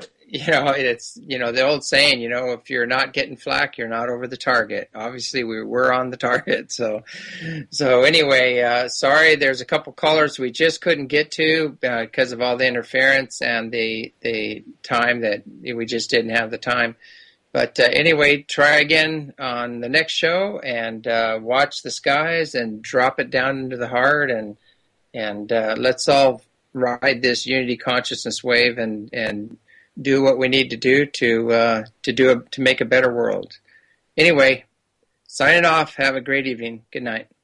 it's, the old saying, if you're not getting flack, you're not over the target. Obviously, we're on the target. So anyway, sorry, there's a couple callers we just couldn't get to because of all the interference and the time that we just didn't have the time. But anyway, try again on the next show and watch the skies and drop it down into the heart and let's all ride this unity consciousness wave and do what we need to do to make a better world. Anyway, signing off. Have a great evening. Good night.